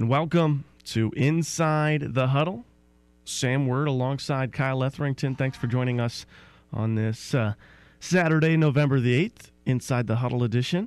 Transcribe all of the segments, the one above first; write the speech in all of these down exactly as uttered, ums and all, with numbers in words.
welcome to Inside the Huddle. Sam Word alongside Kyle Etherington. Thanks for joining us on this uh, Saturday, November the eighth, Inside the Huddle edition.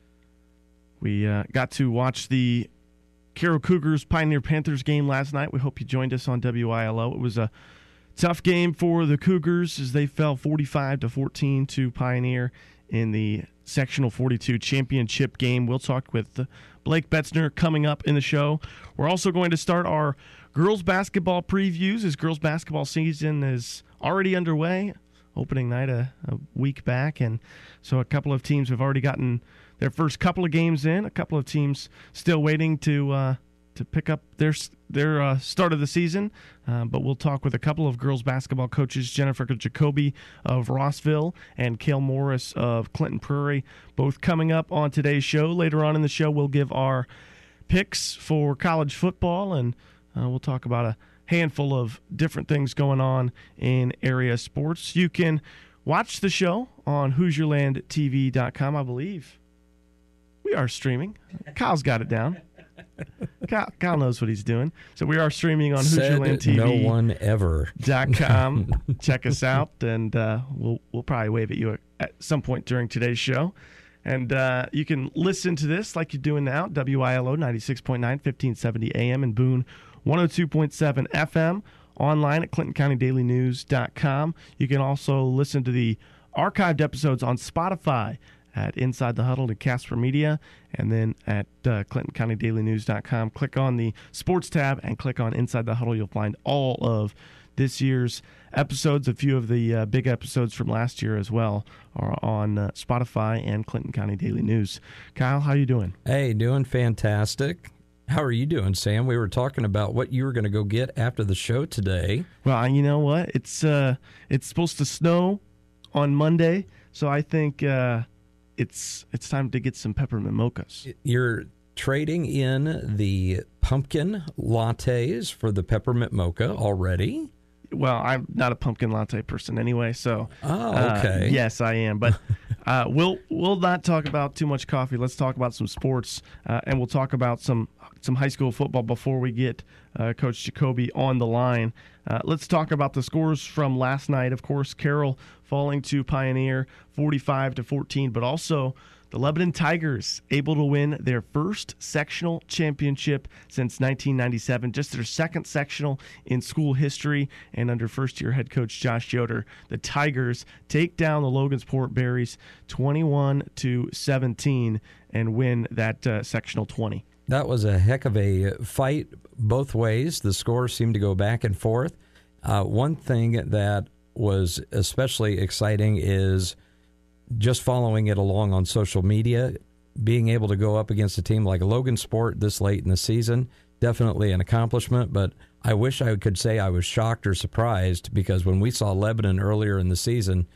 We uh, got to watch the Carroll Cougars Pioneer Panthers game last night. We hope you joined us on W I L O. It was a tough game for the Cougars as they fell forty-five to fourteen to Pioneer in the Sectional forty-two championship game. We'll talk with Blake Betzner coming up in the show. We're also going to start our girls basketball previews as girls basketball season is already underway. Opening night a, a week back, and so a couple of teams have already gotten their first couple of games in. A couple of teams still waiting to uh, to pick up their their uh, start of the season. Uh, but we'll talk with a couple of girls basketball coaches, Jennifer Jacoby of Rossville and Cale Morris of Clinton Prairie, both coming up on today's show. Later on in the show, we'll give our picks for college football, and uh, we'll talk about a handful of different things going on in area sports. You can watch the show on Hoosier Land T V dot com, I believe. We are streaming. Kyle's got it down. Kyle, Kyle knows what he's doing. So we are streaming on Hoosier Land T V. No one ever. Dot com. Check us out, and uh, we'll we'll probably wave at you at some point during today's show. And uh, you can listen to this like you're doing now, W I L O ninety-six point nine, fifteen seventy A M in Boone, one oh two point seven F M, online at Clinton County Daily News dot com. You can also listen to the archived episodes on Spotify at Inside the Huddle to Casper Media, and then at uh, Clinton County Daily News dot com. Click on the sports tab and click on Inside the Huddle. You'll find all of this year's episodes. A few of the uh, big episodes from last year as well are on uh, Spotify and Clinton County Daily News. Kyle, how you doing? Hey, doing fantastic. How are you doing, Sam? We were talking about what you were going to go get after the show today. Well, you know what? It's uh, it's supposed to snow on Monday, so I think uh, it's it's time to get some peppermint mochas. You're trading in the pumpkin lattes for the peppermint mocha already? Well, I'm not a pumpkin latte person anyway, so oh, okay. Uh, yes, I am. But uh, we'll we'll not talk about too much coffee. Let's talk about some sports, uh, and we'll talk about some some high school football before we get uh, Coach Jacoby on the line. Uh, let's talk about the scores from last night. Of course, Carroll falling to Pioneer forty-five to fourteen, but also the Lebanon Tigers able to win their first sectional championship since nineteen ninety-seven, just their second sectional in school history, and under first-year head coach Josh Yoder, the Tigers take down the Logansport Berries twenty-one to seventeen and win that uh, sectional twenty. That was a heck of a fight both ways. The scores seemed to go back and forth. Uh, one thing that was especially exciting is just following it along on social media, being able to go up against a team like Logansport this late in the season, definitely an accomplishment, but I wish I could say I was shocked or surprised, because when we saw Lebanon earlier in the season,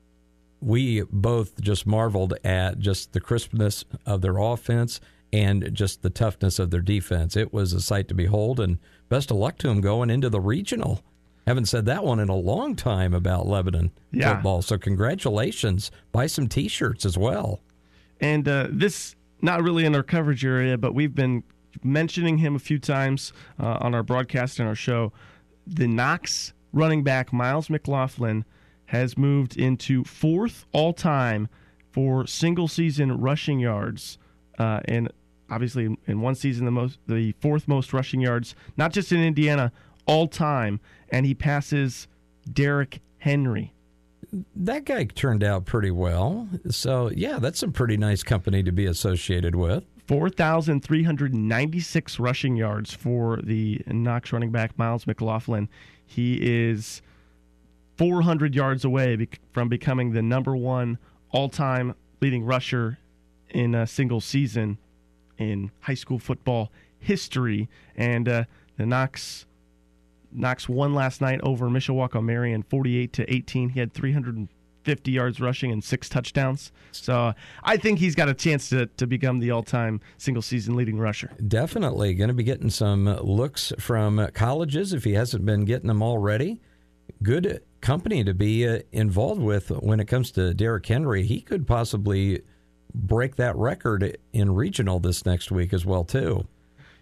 we both just marveled at just the crispness of their offense and just the toughness of their defense. It was a sight to behold, and best of luck to them going into the regional. Haven't said that one in a long time about Lebanon yeah. football, so congratulations. Buy some T-shirts as well. And uh, this, not really in our coverage area, but we've been mentioning him a few times uh, on our broadcast and our show. The Knox running back, Miles McLaughlin, has moved into fourth all-time for single-season rushing yards, uh, and obviously in one season the most, the fourth most rushing yards, not just in Indiana, all-time, and he passes Derrick Henry. That guy turned out pretty well. So, yeah, that's some pretty nice company to be associated with. four thousand three hundred ninety-six rushing yards for the Knox running back, Miles McLaughlin. He is four hundred yards away from becoming the number one all-time leading rusher in a single season in high school football history. And uh, the Knox... Knox won last night over Mishawaka Marion forty-eight to eighteen. He had three hundred fifty yards rushing and six touchdowns. So uh, I think he's got a chance to, to become the all-time single-season leading rusher. Definitely going to be getting some looks from colleges if he hasn't been getting them already. Good company to be uh, involved with when it comes to Derrick Henry. He could possibly break that record in regional this next week as well, too.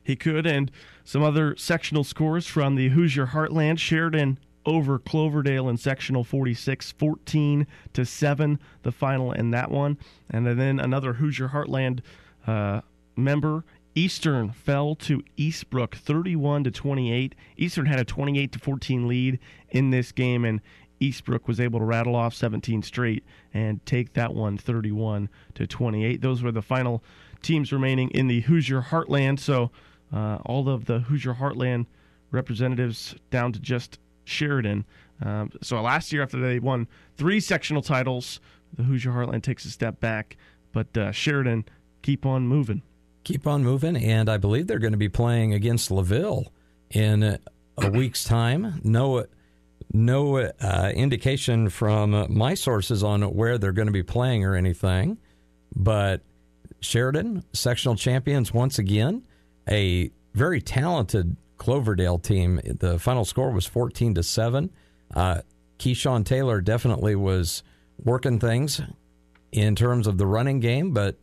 he could. And some other sectional scores from the Hoosier Heartland. Sheridan over Cloverdale in sectional forty-six, fourteen to seven, the final in that one. And then another Hoosier Heartland uh, member, Eastern, fell to Eastbrook thirty-one to twenty-eight. Eastern had a twenty-eight to fourteen lead in this game, and Eastbrook was able to rattle off seventeen straight and take that one thirty-one to twenty-eight. Those were the final teams remaining in the Hoosier Heartland. So uh, all of the Hoosier Heartland representatives down to just Sheridan. Um, so last year, after they won three sectional titles, the Hoosier Heartland takes a step back, but uh, Sheridan keep on moving. Keep on moving, and I believe they're going to be playing against LaVille in a week's time. No, no uh, indication from my sources on where they're going to be playing or anything, but Sheridan, sectional champions once again, a very talented Cloverdale team. The final score was fourteen to seven. Uh, Keyshawn Taylor definitely was working things in terms of the running game, but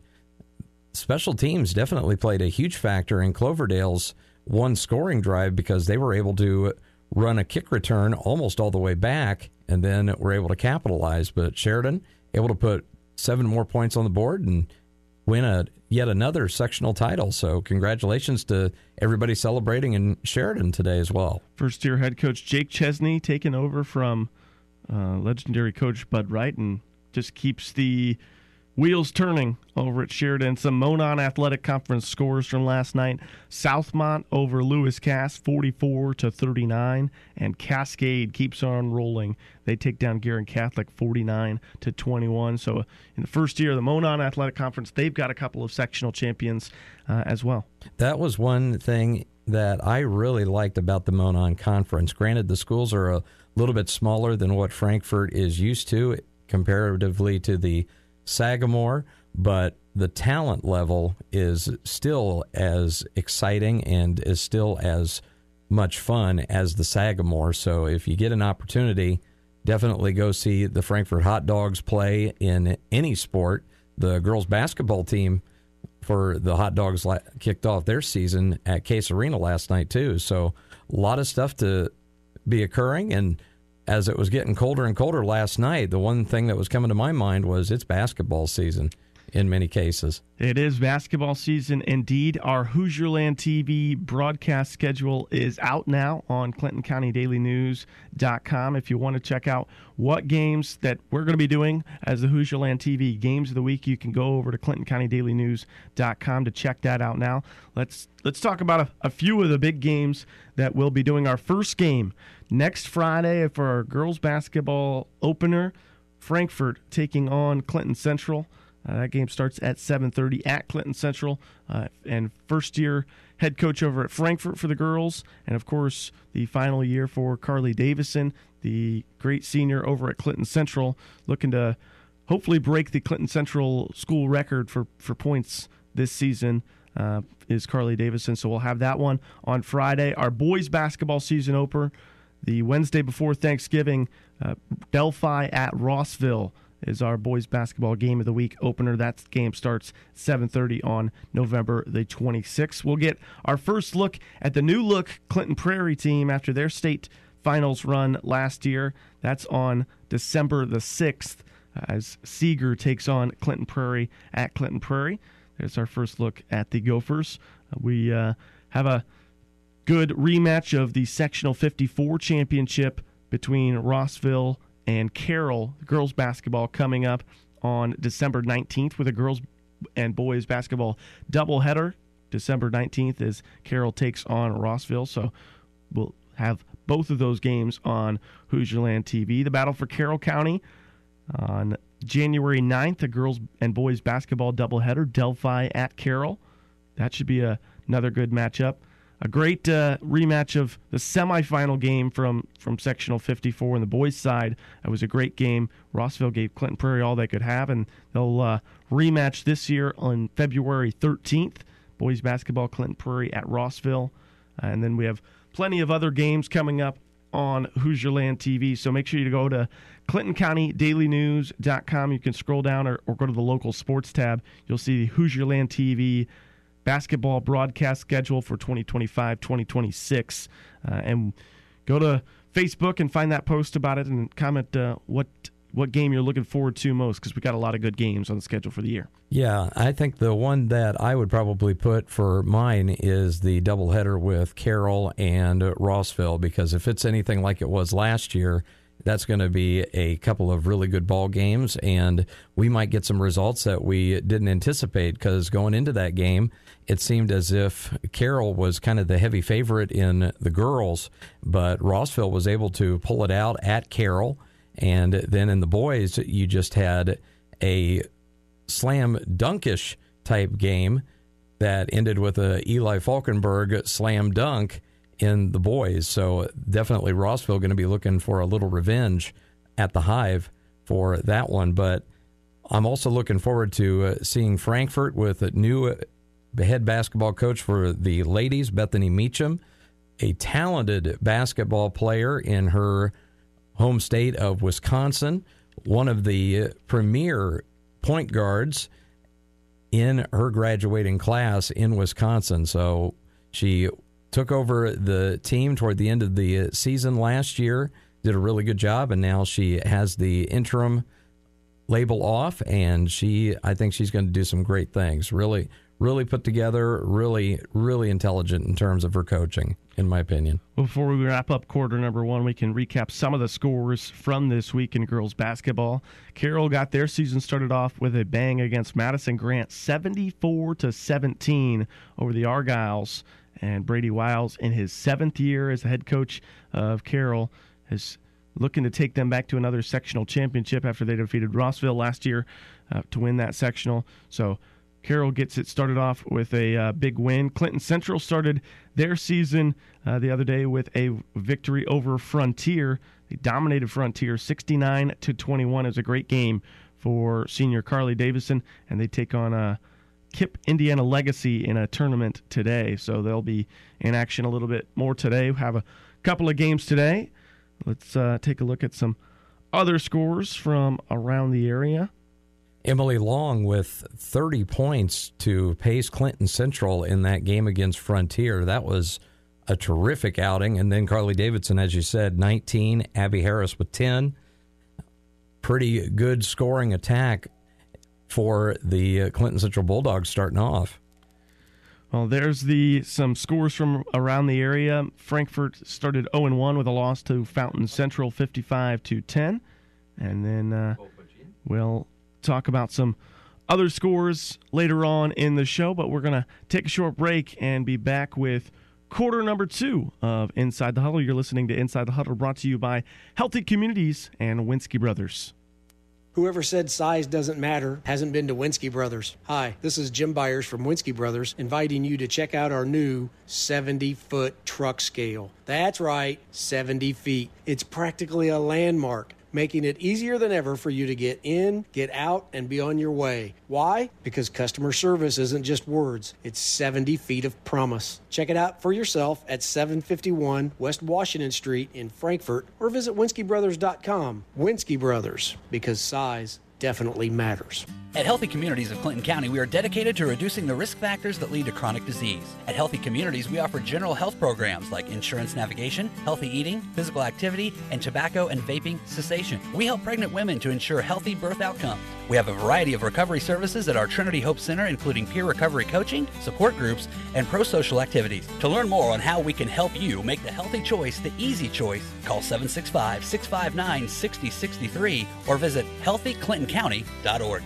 special teams definitely played a huge factor in Cloverdale's one scoring drive because they were able to run a kick return almost all the way back and then were able to capitalize. But Sheridan able to put seven more points on the board and win a yet another sectional title. So congratulations to everybody celebrating in Sheridan today as well. First-year head coach Jake Chesney taking over from uh, legendary coach Bud Wright and just keeps the wheels turning over at Sheridan. Some Monon Athletic Conference scores from last night. Southmont over Lewis Cass, forty-four to thirty-nine, and Cascade keeps on rolling. They take down Guerin Catholic, forty-nine to twenty-one. So in the first year of the Monon Athletic Conference, they've got a couple of sectional champions uh, as well. That was one thing that I really liked about the Monon Conference. Granted, the schools are a little bit smaller than what Frankfort is used to comparatively to the Sagamore, but the talent level is still as exciting and is still as much fun as the Sagamore. So if you get an opportunity, definitely go see the Frankfort Hot Dogs play in any sport. The girls basketball team for the Hot Dogs la- kicked off their season at Case Arena last night too. So a lot of stuff to be occurring, and as it was getting colder and colder last night, the one thing that was coming to my mind was it's basketball season in many cases. It is basketball season indeed. Our Hoosierland T V broadcast schedule is out now on Clinton County Daily News dot com. If you want to check out what games that we're going to be doing as the Hoosierland T V Games of the Week, you can go over to Clinton County Daily News dot com to check that out now. Let's let's talk about a, a few of the big games that we'll be doing. Our first game next Friday for our girls basketball opener, Frankfort taking on Clinton Central. Uh, that game starts at seven thirty at Clinton Central. Uh, and first-year head coach over at Frankfort for the girls. And, of course, the final year for Carly Davison, the great senior over at Clinton Central, looking to hopefully break the Clinton Central school record for, for points this season, uh, is Carly Davison. So we'll have that one on Friday. Our boys basketball season opener, the Wednesday before Thanksgiving, uh, Delphi at Rossville is our boys basketball game of the week opener. That game starts seven thirty on November the twenty-sixth. We'll get our first look at the new look Clinton Prairie team after their state finals run last year. That's on December the sixth as Seeger takes on Clinton Prairie at Clinton Prairie. There's our first look at the Gophers. We uh, have a good rematch of the Sectional fifty-four championship between Rossville and Carroll girls basketball coming up on December nineteenth with a girls and boys basketball doubleheader. December nineteenth as Carroll takes on Rossville. So we'll have both of those games on Hoosierland T V. The battle for Carroll County on January ninth, a girls and boys basketball doubleheader, Delphi at Carroll. That should be a, another good matchup. A great uh, rematch of the semifinal game from, from Sectional fifty-four on the boys' side. It was a great game. Rossville gave Clinton Prairie all they could have, and they'll uh, rematch this year on February thirteenth. Boys basketball, Clinton Prairie at Rossville. Uh, and then we have plenty of other games coming up on Hoosierland T V. So make sure you go to Clinton County Daily News dot com. You can scroll down or, or go to the local sports tab. You'll see Hoosierland T V basketball broadcast schedule for twenty twenty-five twenty twenty-six. Uh, and go to Facebook and find that post about it and comment uh, what what game you're looking forward to most, because we got a lot of good games on the schedule for the year. Yeah, I think the one that I would probably put for mine is the doubleheader with Carroll and Rossville, because if it's anything like it was last year, that's going to be a couple of really good ball games, and we might get some results that we didn't anticipate, because going into that game, it seemed as if Carroll was kind of the heavy favorite in the girls, but Rossville was able to pull it out at Carroll. And then in the boys, you just had a slam dunkish type game that ended with a Eli Falkenberg slam dunk in the boys. So definitely Rossville going to be looking for a little revenge at the Hive for that one. But I'm also looking forward to uh, seeing Frankfort with a new head basketball coach for the ladies, Bethany Meacham, a talented basketball player in her home state of Wisconsin, one of the premier point guards in her graduating class in Wisconsin. So she took over the team toward the end of the season last year, did a really good job, and now she has the interim label off, and she, I think she's going to do some great things. Really, really put together, really, really intelligent in terms of her coaching, in my opinion. Before we wrap up quarter number one, we can recap some of the scores from this week in girls basketball. Carroll got their season started off with a bang against Madison Grant, seventy-four to seventeen over the Argyles. And Brady Wiles, in his seventh year as the head coach of Carroll, is looking to take them back to another sectional championship after they defeated Rossville last year uh, to win that sectional. So Carroll gets it started off with a uh, big win. Clinton Central started their season uh, the other day with a victory over Frontier. They dominated Frontier sixty-nine to twenty-one. It was a great game for senior Carly Davison, and they take on uh, Kip Indiana Legacy in a tournament today. So they'll be in action a little bit more today. We have a couple of games today. Let's uh, take a look at some other scores from around the area. Emily Long with thirty points to pace Clinton Central in that game against Frontier. That was a terrific outing. And then Carly Davidson, as you said, nineteen. Abby Harris with ten. Pretty good scoring attack for the Clinton Central Bulldogs starting off. Well, there's the some scores from around the area. Frankfort started oh and one with a loss to Fountain Central, fifty-five to ten. And then uh, we'll talk about some other scores later on in the show, but we're going to take a short break and be back with quarter number two of Inside the Huddle. You're listening to Inside the Huddle, brought to you by Healthy Communities and Winsky Brothers. Whoever said size doesn't matter hasn't been to Winsky Brothers. Hi, this is Jim Byers from Winsky Brothers, inviting you to check out our new seventy-foot truck scale. That's right, seventy feet. It's practically a landmark, making it easier than ever for you to get in, get out, and be on your way. Why? Because customer service isn't just words. It's seventy feet of promise. Check it out for yourself at seven fifty-one West Washington Street in Frankfort, or visit Winsky Brothers dot com. Winsky Brothers, because size definitely matters. At Healthy Communities of Clinton County, we are dedicated to reducing the risk factors that lead to chronic disease. At Healthy Communities, we offer general health programs like insurance navigation, healthy eating, physical activity, and tobacco and vaping cessation. We help pregnant women to ensure healthy birth outcomes. We have a variety of recovery services at our Trinity Hope Center, including peer recovery coaching, support groups, and pro-social activities. To learn more on how we can help you make the healthy choice the easy choice, call seven six five, six five nine, six zero six three or visit healthy clinton county dot org.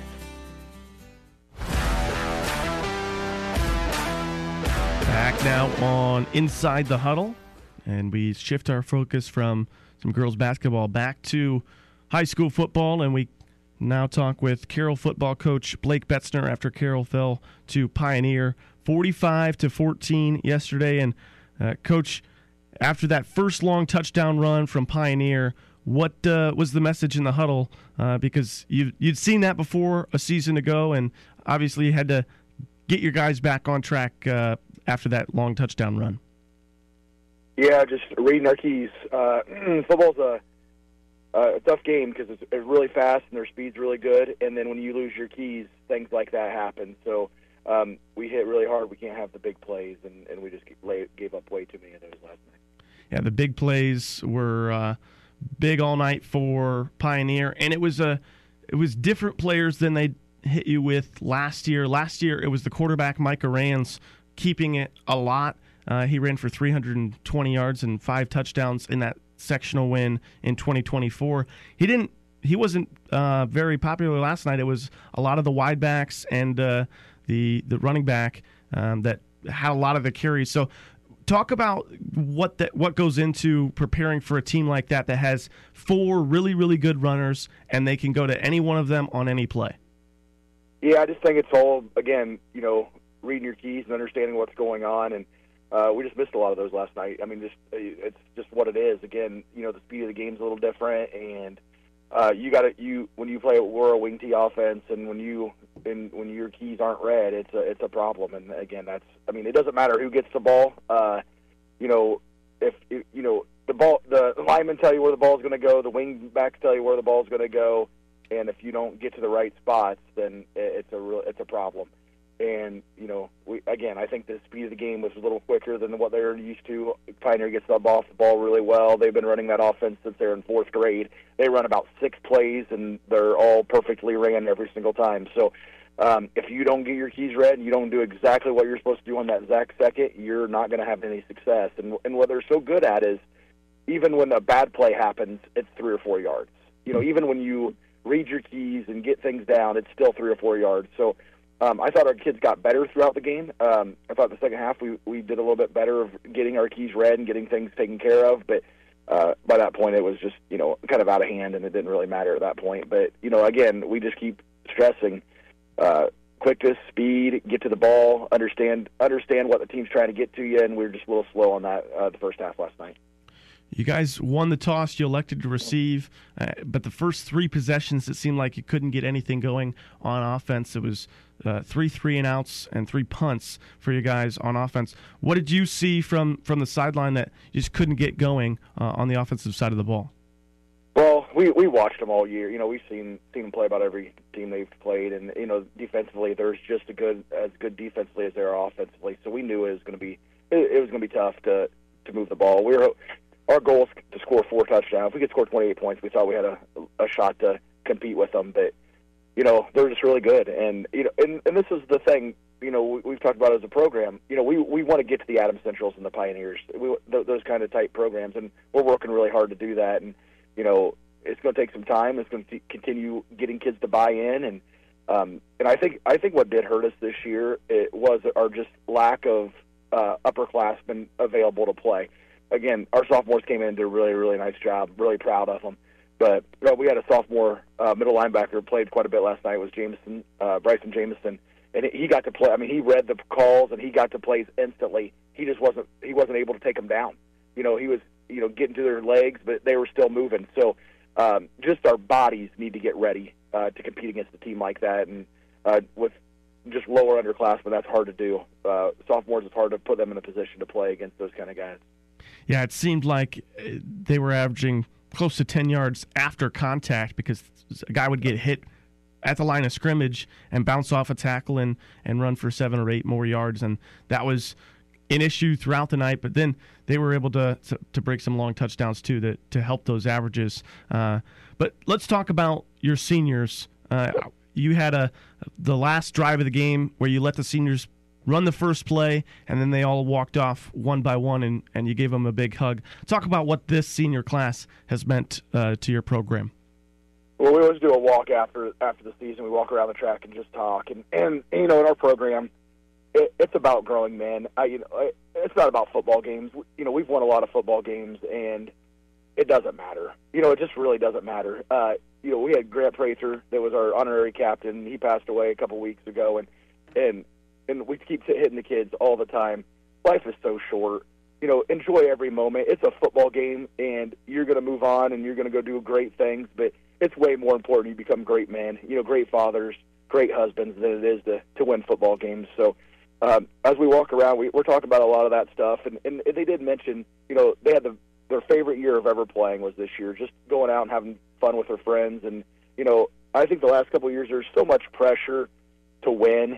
Back now on Inside the Huddle, and we shift our focus from some girls basketball back to high school football, and we now talk with Carroll football coach Blake Betzner after Carroll fell to Pioneer forty-five to fourteen yesterday. And uh, Coach, after that first long touchdown run from Pioneer, what uh, was the message in the huddle? Uh, because you you'd seen that before a season ago, and obviously you had to get your guys back on track uh, after that long touchdown run. Yeah, just reading our keys. Uh, football's a, a tough game because it's really fast and their speed's really good, and then when you lose your keys, things like that happen. So um, we hit really hard. We can't have the big plays, and, and we just lay, gave up way too many of those last night. Yeah, the big plays were uh, big all night for Pioneer, and it was a it was different players than they hit you with last year. Last year, it was the quarterback Micah Rands keeping it a lot. Uh, he ran for three hundred twenty yards and five touchdowns in that sectional win in twenty twenty-four. He didn't. He wasn't uh, very popular last night. It was a lot of the wide backs and uh, the the running back um, that had a lot of the carries. So, talk about what that what goes into preparing for a team like that that has four really really good runners and they can go to any one of them on any play. Yeah, I just think it's all again, you know, reading your keys and understanding what's going on and. Uh, we just missed a lot of those last night. I mean, just it's just what it is. Again, you know, the speed of the game's a little different, and uh, you got to you when you play we're a wing tee offense, and when you and when your keys aren't read, it's a it's a problem. And again, that's I mean, it doesn't matter who gets the ball. Uh, you know, if you know the ball, the linemen tell you where the ball's going to go, the wing backs tell you where the ball's going to go, and if you don't get to the right spots, then it's a real it's a problem. And, you know, we, again, I think the speed of the game was a little quicker than what they were used to. Pioneer gets the ball off the ball really well. They've been running that offense since they're in fourth grade. They run about six plays, and they're all perfectly ran every single time. So um, if you don't get your keys read and you don't do exactly what you're supposed to do on that exact second, you're not going to have any success. And, and what they're so good at is even when a bad play happens, it's three or four yards. You know, even when you read your keys and get things down, it's still three or four yards. So Um, I thought our kids got better throughout the game. Um, I thought the second half we, we did a little bit better of getting our keys read and getting things taken care of. But uh, by that point, it was just, you know, kind of out of hand, and it didn't really matter at that point. But, you know, again, we just keep stressing uh, quickness, speed, get to the ball, understand understand what the team's trying to get to you, and we were just a little slow on that uh, the first half last night. You guys won the toss. You elected to receive, uh, but the first three possessions, it seemed like you couldn't get anything going on offense. It was uh, three three and outs and three punts for you guys on offense. What did you see from, from the sideline that you just couldn't get going uh, on the offensive side of the ball? Well, we we watched them all year. You know, we've seen seen them play about every team they've played, and you know, defensively, there's just a good as good defensively as they are offensively. So we knew it was going to be it, it was going to be tough to to move the ball. We were. Our goal is to score four touchdowns. If we could score twenty-eight points, we thought we had a, a shot to compete with them. But, you know, they're just really good. And, you know, and, and this is the thing, you know, we, we've talked about as a program. You know, we, we want to get to the Adams Centrals and the Pioneers, we, th- those kind of type programs. And we're working really hard to do that. And, you know, it's going to take some time. It's going to continue getting kids to buy in. And, um, and I think I think what did hurt us this year it was our just lack of uh, upperclassmen available to play. Again, our sophomores came in and did a really, really nice job. Really proud of them. But you know, we had a sophomore uh, middle linebacker who played quite a bit last night. It was Jameson, uh, Bryson Jameson, and he got to play. I mean, he read the calls and he got to plays instantly. He just wasn't. He wasn't able to take them down. You know, he was, you know, getting to their legs, but they were still moving. So, um, just our bodies need to get ready uh, to compete against a team like that. And uh, with just lower underclassmen, that's hard to do. Uh, sophomores, it's hard to put them in a position to play against those kind of guys. Yeah, it seemed like they were averaging close to ten yards after contact because a guy would get hit at the line of scrimmage and bounce off a tackle and, and run for seven or eight more yards. And that was an issue throughout the night. But then they were able to to, to break some long touchdowns, too, to, to help those averages. Uh, but let's talk about your seniors. Uh, you had a the last drive of the game where you let the seniors run the first play, and then they all walked off one by one, and, and you gave them a big hug. Talk about what this senior class has meant uh, to your program. Well, we always do a walk after after the season. We walk around the track and just talk. And, and you know, in our program, it, it's about growing men. I, you know, it's not about football games. You know, we've won a lot of football games, and it doesn't matter. You know, it just really doesn't matter. Uh, you know, we had Grant Prather that was our honorary captain. He passed away a couple weeks ago, and and and we keep hitting the kids all the time. Life is so short. You know, enjoy every moment. It's a football game, and you're going to move on, and you're going to go do great things, but it's way more important you become great men, you know, great fathers, great husbands than it is to, to win football games. So um, as we walk around, we, we're talking about a lot of that stuff, and, and they did mention, you know, they had the, their favorite year of ever playing was this year, just going out and having fun with their friends. And, you know, I think the last couple of years there's so much pressure to win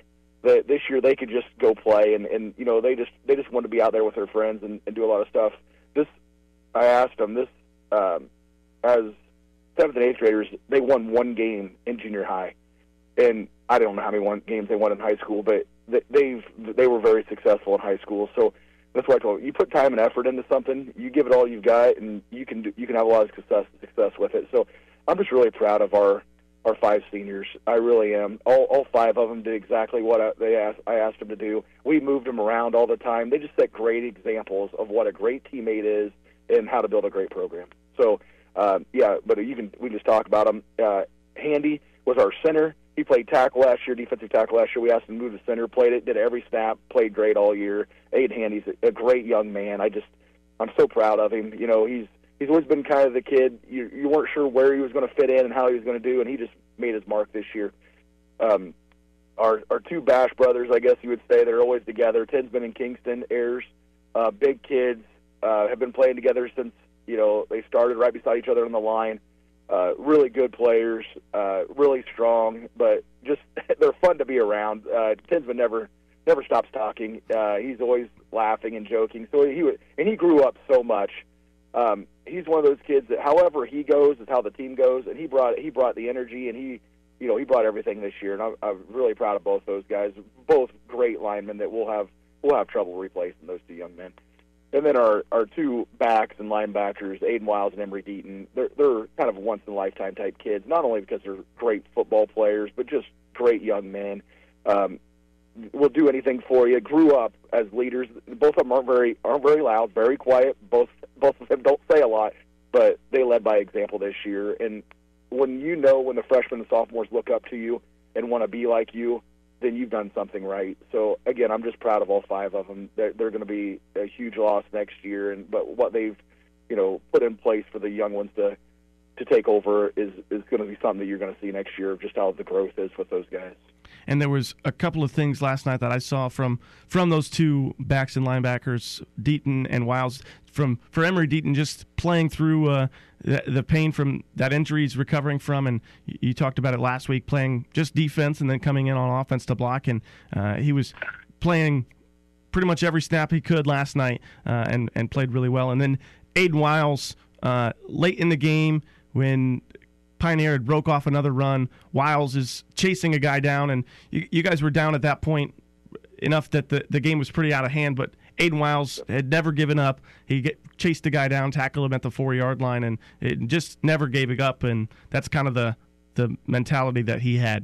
that this year they could just go play, and, and you know, they just they just want to be out there with their friends and, and do a lot of stuff. This, I asked them, this, um, as seventh and eighth graders, they won one game in junior high. And I don't know how many one, games they won in high school, but they've they were very successful in high school. So that's why I told them, you put time and effort into something, you give it all you've got, and you can do, you can have a lot of success success with it. So I'm just really proud of our our five seniors. I really am. All all five of them did exactly what I, they asked I asked them to do. We moved them around all the time. They just set great examples of what a great teammate is and how to build a great program. So uh, yeah, but you can we just talk about them. Uh, Handy was our center. He played tackle last year, defensive tackle last year. We asked him to move to center, played it, did every snap, played great all year. Aiden Handy's a great young man. I just, I'm so proud of him. You know, he's he's always been kind of the kid. You you weren't sure where he was going to fit in and how he was going to do, and he just made his mark this year. Um, our our two Bash brothers, I guess you would say, they're always together. Ted's been in Kingston, Ayers, uh, big kids, uh, have been playing together since, you know, they started right beside each other on the line. Uh, really good players, uh, really strong, but just they're fun to be around. Uh, Tinsman never never stops talking. Uh, he's always laughing and joking. So he would, and he grew up so much. Um, he's one of those kids that, however he goes, is how the team goes. And he brought he brought the energy, and he, you know, he brought everything this year. And I'm, I'm really proud of both those guys. Both great linemen that we'll have we'll have trouble replacing those two young men. And then our, our two backs and linebackers, Aiden Wiles and Emery Deaton, they're, they're kind of once-in-a-lifetime type kids, not only because they're great football players, but just great young men. Um, will do anything for you. Grew up as leaders. Both of them aren't very aren't very loud, very quiet. Both both of them don't say a lot, but they led by example this year. And when you know when the freshmen and sophomores look up to you and want to be like you, then you've done something right. So, again, I'm just proud of all five of them. They're, they're going to be a huge loss next year, and but what they've, you know, put in place for the young ones to to take over is, is going to be something that you're going to see next year, just how the growth is with those guys. And there was a couple of things last night that I saw from from those two backs and linebackers, Deaton and Wiles. From for Emery Deaton, just playing through uh, the, the pain from that injury he's recovering from, and you, you talked about it last week, playing just defense and then coming in on offense to block, and uh, he was playing pretty much every snap he could last night, uh, and and played really well. And then Aiden Wiles, uh, late in the game when Pioneer had broke off another run, Wiles is chasing a guy down, and you, you guys were down at that point enough that the, the game was pretty out of hand, but Aiden Wiles had never given up. He get, chased the guy down, tackled him at the four-yard line, and it just never gave it up, and that's kind of the, the mentality that he had.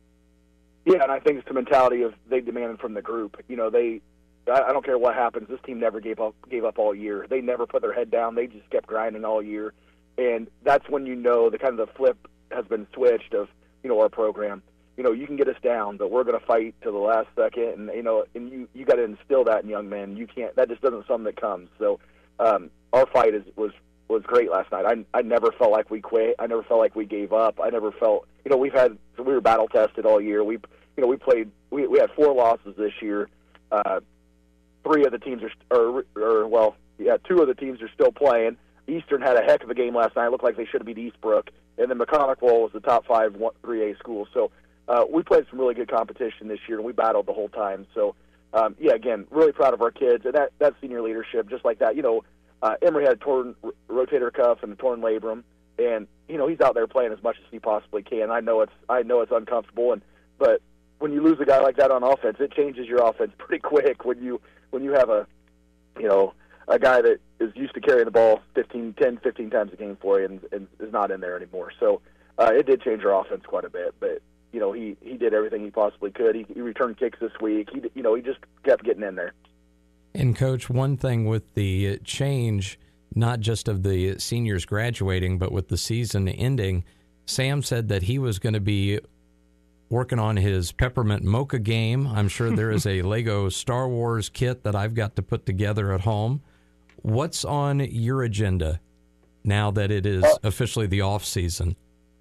Yeah, and I think it's the mentality of they demanded from the group. You know, they I, I don't care what happens, this team never gave up gave up all year. They never put their head down. They just kept grinding all year. And that's when you know the kind of the flip has been switched of, you know, our program. You know, you can get us down, but we're going to fight to the last second. And, you know, and you, you got to instill that in young men. You can't, that just doesn't something that comes. So um, our fight is, was, was great last night. I, I never felt like we quit. I never felt like we gave up. I never felt, you know, we've had, we were battle tested all year. We, you know, we played, we, we had four losses this year. Uh, three of the teams are, or, or, well, yeah, two of the teams are still playing. Eastern had a heck of a game last night. It looked like they should have beat Eastbrook. And then McConnell was the top five three A school. So uh, we played some really good competition this year, and we battled the whole time. So, um, yeah, again, really proud of our kids. And that, that senior leadership, just like that. You know, uh, Emery had a torn r- rotator cuff and a torn labrum. And, you know, he's out there playing as much as he possibly can. I know it's I know it's uncomfortable. and But when you lose a guy like that on offense, it changes your offense pretty quick when you when you have a, you know, a guy that is used to carrying the ball fifteen, ten, fifteen times a game for you and, and is not in there anymore. So uh, it did change our offense quite a bit. But, you know, he, he did everything he possibly could. He, he returned kicks this week. He, you know, he just kept getting in there. And, Coach, one thing with the change, not just of the seniors graduating, but with the season ending, Sam said that he was going to be working on his Peppermint Mocha game. I'm sure there is a Lego Star Wars kit that I've got to put together at home. What's on your agenda now that it is officially the off season?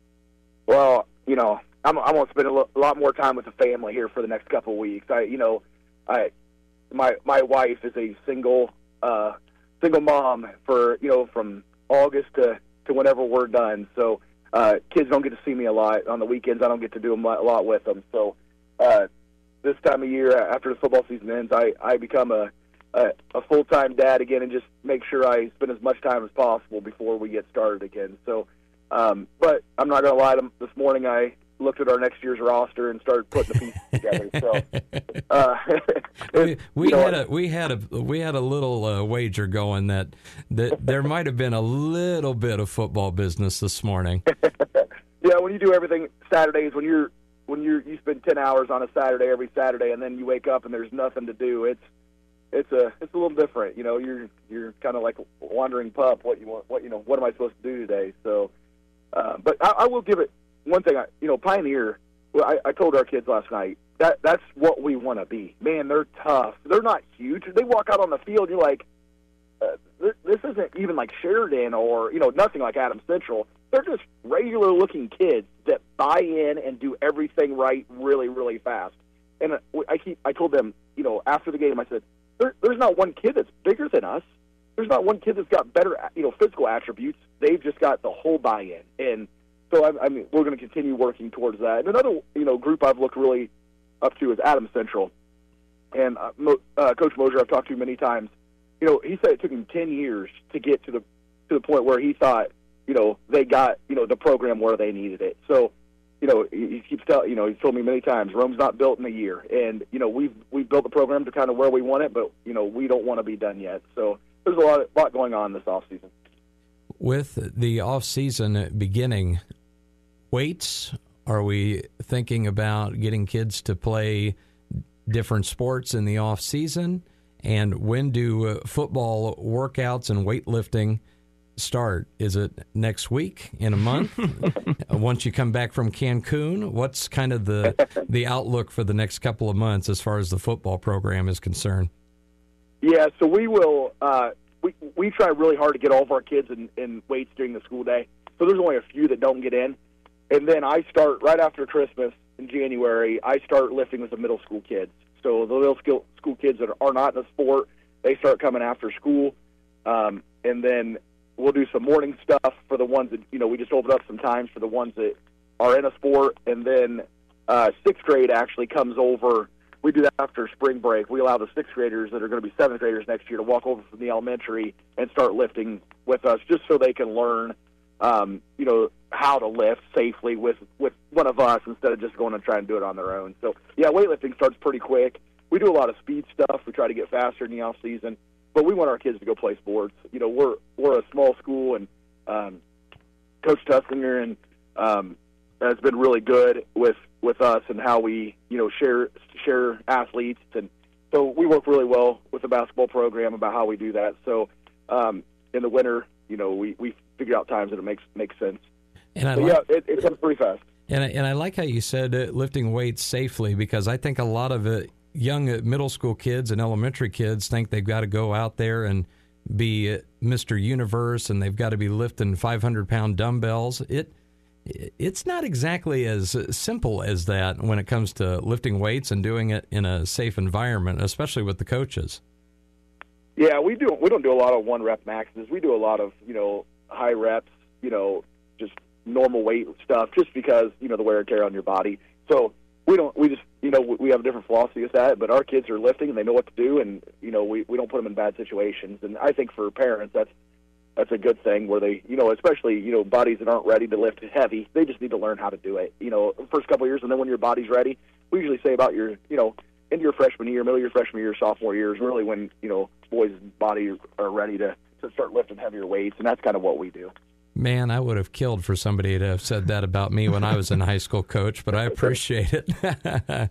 Well, you know, I'm, I'm going to spend a lo- lot more time with the family here for the next couple of weeks. I, you know, I, my my wife is a single uh, single mom for, you know, from August to, to whenever we're done. So uh, kids don't get to see me a lot on the weekends. I don't get to do a lot with them. So uh, this time of year after the football season ends, I, I become a, a, a full-time dad again and just make sure I spend as much time as possible before we get started again. So, um, but I'm not going to lie, to this morning I looked at our next year's roster and started putting the pieces together. So, uh, we, we you know, had a we had a we had a little uh, wager going that that there might have been a little bit of football business this morning. Yeah, when you do everything Saturdays, when you're when you you spend ten hours on a Saturday every Saturday, and then you wake up and there's nothing to do, it's it's a it's a little different. You know, you're you're kind of like a wandering pup. What you want? What you know? What am I supposed to do today? So, uh, but I, I will give it one thing. I, you know, Pioneer. Well, I, I told our kids last night that that's what we want to be. Man, they're tough. They're not huge. They walk out on the field, you're like, uh, this, this isn't even like Sheridan or you know nothing like Adams Central. They're just regular-looking kids that buy in and do everything right really, really fast. And I keep, I told them, you know, after the game, I said, there, there's not one kid that's bigger than us. There's not one kid that's got better, you know, physical attributes. They've just got the whole buy-in. And so, I, I mean, we're going to continue working towards that. And another, you know, group I've looked really up to is Adams Central. And uh, Mo, uh, Coach Mosier, I've talked to many times. You know, he said it took him ten years to get to the to the point where he thought, you know, they got, you know, the program where they needed it. So, you know, he keeps telling, you know, he's told me many times, Rome's not built in a year. And, you know, we've, we've built the program to kind of where we want it, but, you know, we don't want to be done yet. So there's a lot, lot going on this offseason. With the offseason beginning, weights, are we thinking about getting kids to play different sports in the offseason? And when do uh, football workouts and weightlifting start? Is it next week, in a month? Once you come back from Cancun, what's kind of the the outlook for the next couple of months as far as the football program is concerned? Yeah, so we will uh, we we try really hard to get all of our kids in, in weights during the school day. So there's only a few that don't get in, and then I start right after Christmas in January. I start lifting with the middle school kids. So the middle school school kids that are not in the sport, they start coming after school, um, and then we'll do some morning stuff for the ones that, you know, we just open up some times for the ones that are in a sport. And then uh, sixth grade actually comes over. We do that after spring break. We allow the sixth graders that are going to be seventh graders next year to walk over from the elementary and start lifting with us just so they can learn, um, you know, how to lift safely with, with one of us instead of just going and trying to do it on their own. So, yeah, weightlifting starts pretty quick. We do a lot of speed stuff. We try to get faster in the off season. But we want our kids to go play sports. You know, we're we're a small school, and um, Coach Tussinger and um, has been really good with, with us and how we, you know, share share athletes, and so we work really well with the basketball program about how we do that. So um, in the winter, you know, we, we figure out times that it makes makes sense. And I but like, yeah, it, it comes pretty fast. And I, and I like how you said uh, lifting weights safely, because I think a lot of it. Young middle school kids and elementary kids think they've got to go out there and be Mister Universe, and they've got to be lifting five hundred pound dumbbells. It it's not exactly as simple as that when it comes to lifting weights and doing it in a safe environment, especially with the coaches. Yeah, we do. We don't do a lot of one rep maxes. We do a lot of, you know, high reps. You know, just normal weight stuff, just because, you know, the wear and tear on your body. So. We don't. We just, you know, we have a different philosophy with that. But our kids are lifting, and they know what to do, and you know, we, we don't put them in bad situations. And I think for parents, that's that's a good thing. Where they, you know, especially you know, bodies that aren't ready to lift heavy, they just need to learn how to do it. You know, the first couple of years, and then when your body's ready, we usually say about your, you know, into your freshman year, middle of your freshman year, sophomore year is really when you know boys' bodies are ready to to start lifting heavier weights, and that's kind of what we do. Man, I would have killed for somebody to have said that about me when I was in high school, Coach, but I appreciate it.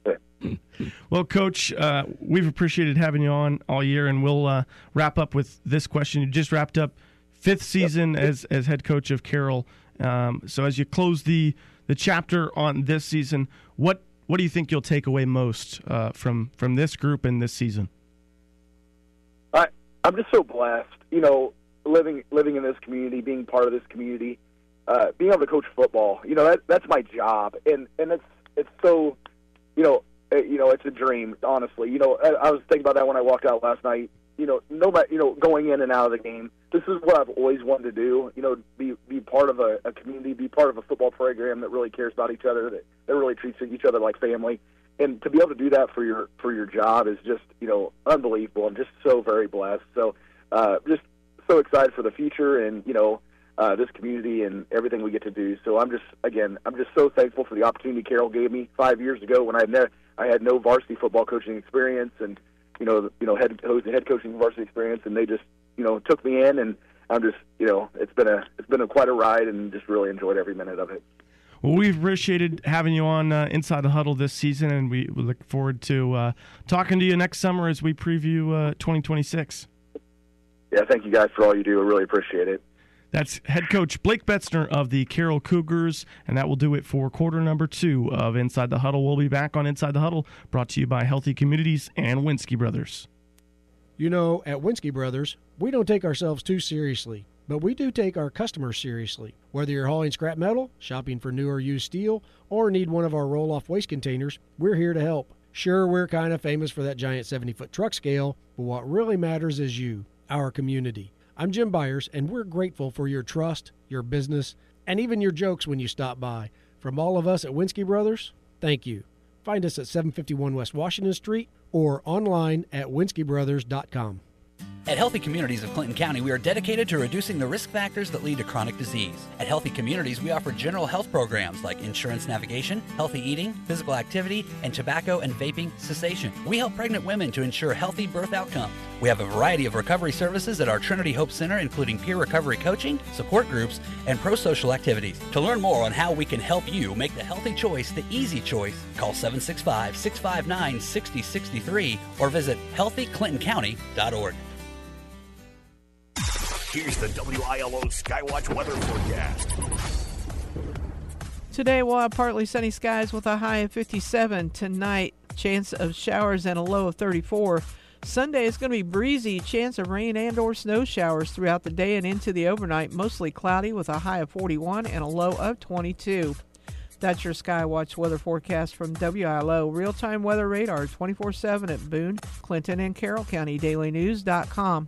Well, Coach, uh, we've appreciated having you on all year, and we'll uh, wrap up with this question. You just wrapped up fifth season yep. as as head coach of Carroll. Um, so as you close the, the chapter on this season, what what do you think you'll take away most uh, from, from this group and this season? I, I'm just so blessed. You know, living living in this community, being part of this community, uh, being able to coach football, you know, that that's my job, and and it's it's so, you know, it, you know, it's a dream, honestly. You know, I, I was thinking about that when I walked out last night. You know, no matter, you know, going in and out of the game, this is what I've always wanted to do. You know, be be part of a, a community, be part of a football program that really cares about each other, that that really treats each other like family. and to be able to do that for your for your job is just, you know, unbelievable. I'm just so very blessed. So uh, just so excited for the future and, you know, uh, this community and everything we get to do. So I'm just, again, I'm just so thankful for the opportunity Carroll gave me five years ago when I had no, I had no varsity football coaching experience and, you know, you know, head head coaching varsity experience, and they just, you know, took me in, and I'm just, you know, it's been a it's been a quite a ride, and just really enjoyed every minute of it. Well, we've appreciated having you on uh, Inside the Huddle this season, and we look forward to uh, talking to you next summer as we preview uh, twenty twenty-six. Yeah, thank you guys for all you do. I really appreciate it. That's head coach Blake Betzner of the Carroll Cougars, and that will do it for quarter number two of Inside the Huddle. We'll be back on Inside the Huddle, brought to you by Healthy Communities and Winsky Brothers. You know, at Winsky Brothers, we don't take ourselves too seriously, but we do take our customers seriously. Whether you're hauling scrap metal, shopping for new or used steel, or need one of our roll-off waste containers, we're here to help. Sure, we're kind of famous for that giant seventy-foot truck scale, but what really matters is you, our community. I'm Jim Byers, and we're grateful for your trust, your business, and even your jokes when you stop by. From all of us at Winsky Brothers, thank you. Find us at seven fifty-one West Washington Street or online at winsky brothers dot com. At Healthy Communities of Clinton County, we are dedicated to reducing the risk factors that lead to chronic disease. At Healthy Communities, we offer general health programs like insurance navigation, healthy eating, physical activity, and tobacco and vaping cessation. We help pregnant women to ensure healthy birth outcomes. We have a variety of recovery services at our Trinity Hope Center, including peer recovery coaching, support groups, and pro-social activities. To learn more on how we can help you make the healthy choice the easy choice, call seven six five, six five nine, six zero six three or visit healthy clinton county dot org. Here's the W I L O Skywatch weather forecast. Today we'll have partly sunny skies with a high of fifty-seven. Tonight, chance of showers and a low of thirty-four. Sunday is going to be breezy, chance of rain and or snow showers throughout the day and into the overnight. Mostly cloudy with a high of forty-one and a low of twenty-two. That's your Skywatch weather forecast from W I L O. Real-time weather radar twenty-four seven at Boone, Clinton, and Carroll County Daily News dot com.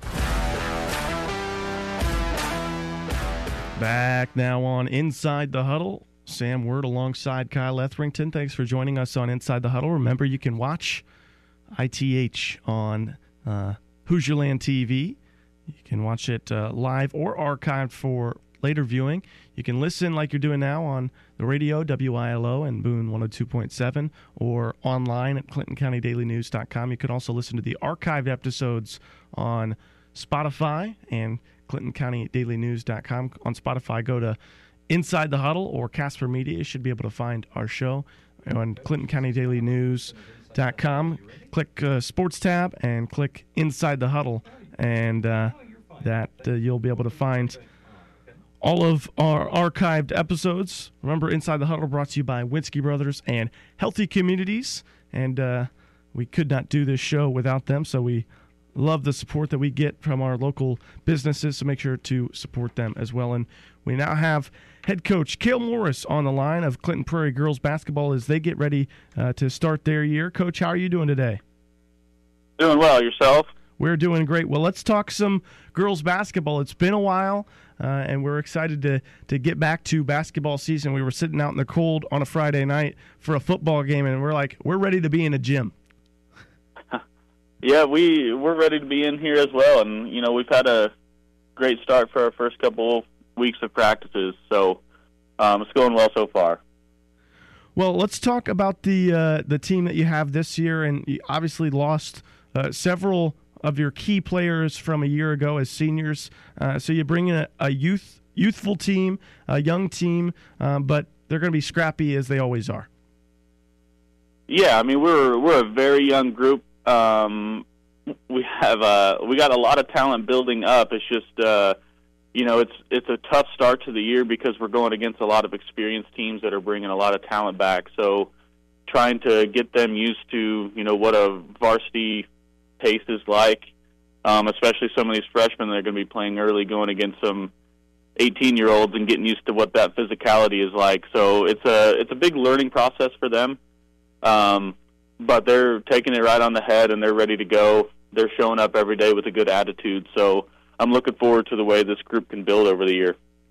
Back now on Inside the Huddle. Sam Word alongside Kyle Etherington. Thanks for joining us on Inside the Huddle. Remember, you can watch I T H on uh, Hoosierland T V. You can watch it uh, live or archived for later viewing. You can listen like you're doing now on the radio, W I L O and Boone one oh two point seven, or online at clinton county daily news dot com. You can also listen to the archived episodes on Spotify and clinton county daily news dot com. On Spotify, go to Inside the Huddle or Casper Media. You should be able to find our show on clinton county daily news dot com. Click uh, Sports tab and click Inside the Huddle, and uh, that uh, you'll be able to find all of our archived episodes. Remember, Inside the Huddle brought to you by Winsky Brothers and Healthy Communities, and uh, we could not do this show without them, so we love the support that we get from our local businesses, so make sure to support them as well. And we now have head coach Cale Morris on the line of Clinton Prairie Girls Basketball as they get ready uh, to start their year. Coach, how are you doing today? Doing well. Yourself? We're doing great. Well, let's talk some girls basketball. It's been a while, uh, and we're excited to, to get back to basketball season. We were sitting out in the cold on a Friday night for a football game, and we're like, we're ready to be in a gym. Yeah, we, we're ready to be in here as well. And, you know, we've had a great start for our first couple weeks of practices. So um, it's going well so far. Well, let's talk about the uh, the team that you have this year. And you obviously lost uh, several of your key players from a year ago as seniors. Uh, so you bring in a, a youth youthful team, a young team, um, but they're going to be scrappy as they always are. Yeah, I mean, we're we're a very young group. Um, we have uh, we got a lot of talent building up. It's just uh, you know it's it's a tough start to the year because we're going against a lot of experienced teams that are bringing a lot of talent back. So trying to get them used to you know what a varsity pace is like, um, especially some of these freshmen that are going to be playing early, going against some eighteen-year-olds and getting used to what that physicality is like. So it's a it's a big learning process for them. Um, But they're taking it right on the head, and they're ready to go. They're showing up every day with a good attitude. So I'm looking forward to the way this group can build over the year.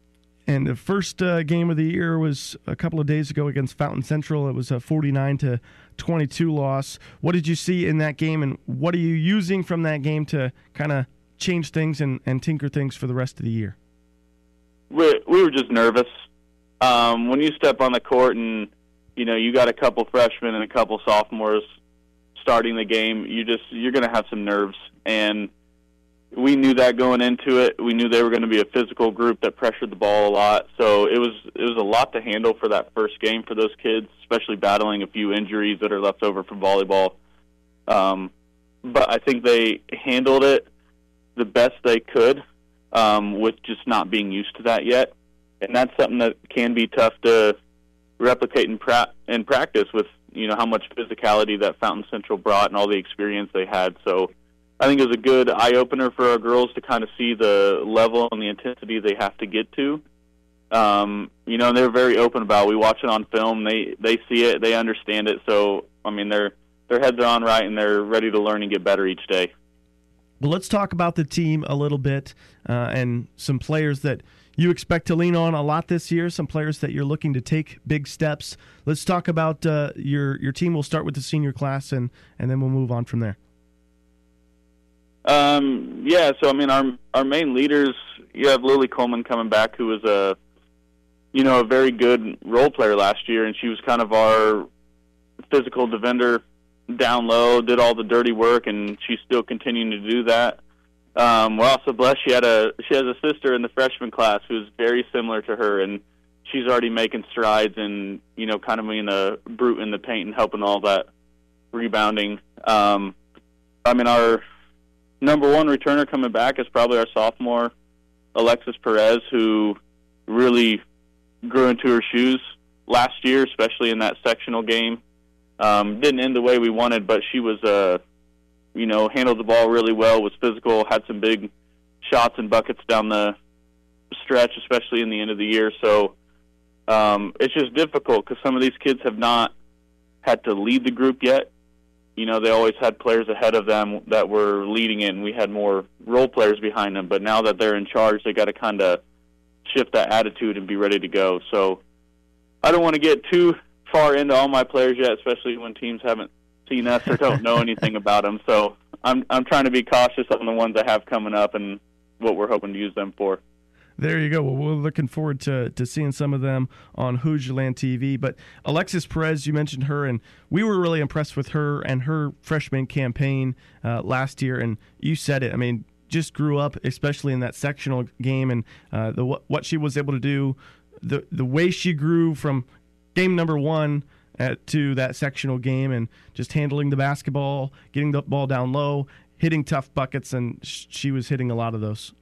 And the first uh, game of the year was a couple of days ago against Fountain Central. It was a forty-nine to twenty-two loss. What did you see in that game, and what are you using from that game to kind of change things and, and tinker things for the rest of the year? We, we were just nervous. Um, when you step on the court and, you know, you got a couple freshmen and a couple sophomores starting the game, you just, you're going to have some nerves. And we knew that going into it. We knew they were going to be a physical group that pressured the ball a lot. So it was it was a lot to handle for that first game for those kids, especially battling a few injuries that are left over from volleyball. Um, but I think they handled it the best they could um, with just not being used to that yet. And that's something that can be tough to replicate in, pra- in practice with, you know, how much physicality that Fountain Central brought and all the experience they had. So I think it was a good eye-opener for our girls to kind of see the level and the intensity they have to get to. Um, you know, and they're very open about it. We watch it on film. They they see it. They understand it. So, I mean, their their heads are on right, and they're ready to learn and get better each day. Well, let's talk about the team a little bit uh, and some players that you expect to lean on a lot this year, some players that you're looking to take big steps. Let's talk about uh, your your team. We'll start with the senior class, and, and then we'll move on from there. Um, yeah, so I mean, our our main leaders, you have Lily Coleman coming back, who was a, you know, a very good role player last year, and she was kind of our physical defender down low, did all the dirty work, and she's still continuing to do that. Um, we're also blessed she had a she has a sister in the freshman class who's very similar to her, and she's already making strides and, you know, kind of being a brute in the paint and helping all that rebounding. Um, I mean, our number one returner coming back is probably our sophomore, Alexis Perez, who really grew into her shoes last year, especially in that sectional game. Um, didn't end the way we wanted, but she was, uh, you know, handled the ball really well, was physical, had some big shots and buckets down the stretch, especially in the end of the year. So um, it's just difficult because some of these kids have not had to lead the group yet. You know, they always had players ahead of them that were leading it, and we had more role players behind them. But now that they're in charge, they got to kind of shift that attitude and be ready to go. So I don't want to get too far into all my players yet, especially when teams haven't seen us or don't know anything about them. So I'm I'm trying to be cautious on the ones I have coming up and what we're hoping to use them for. There you go. Well, we're looking forward to, to seeing some of them on Hoosier T V. But Alexis Perez, you mentioned her, and we were really impressed with her and her freshman campaign uh, last year. And you said it. I mean, just grew up, especially in that sectional game, and uh, the what she was able to do, the the way she grew from game number one at, to that sectional game, and just handling the basketball, getting the ball down low, hitting tough buckets, and sh- she was hitting a lot of those.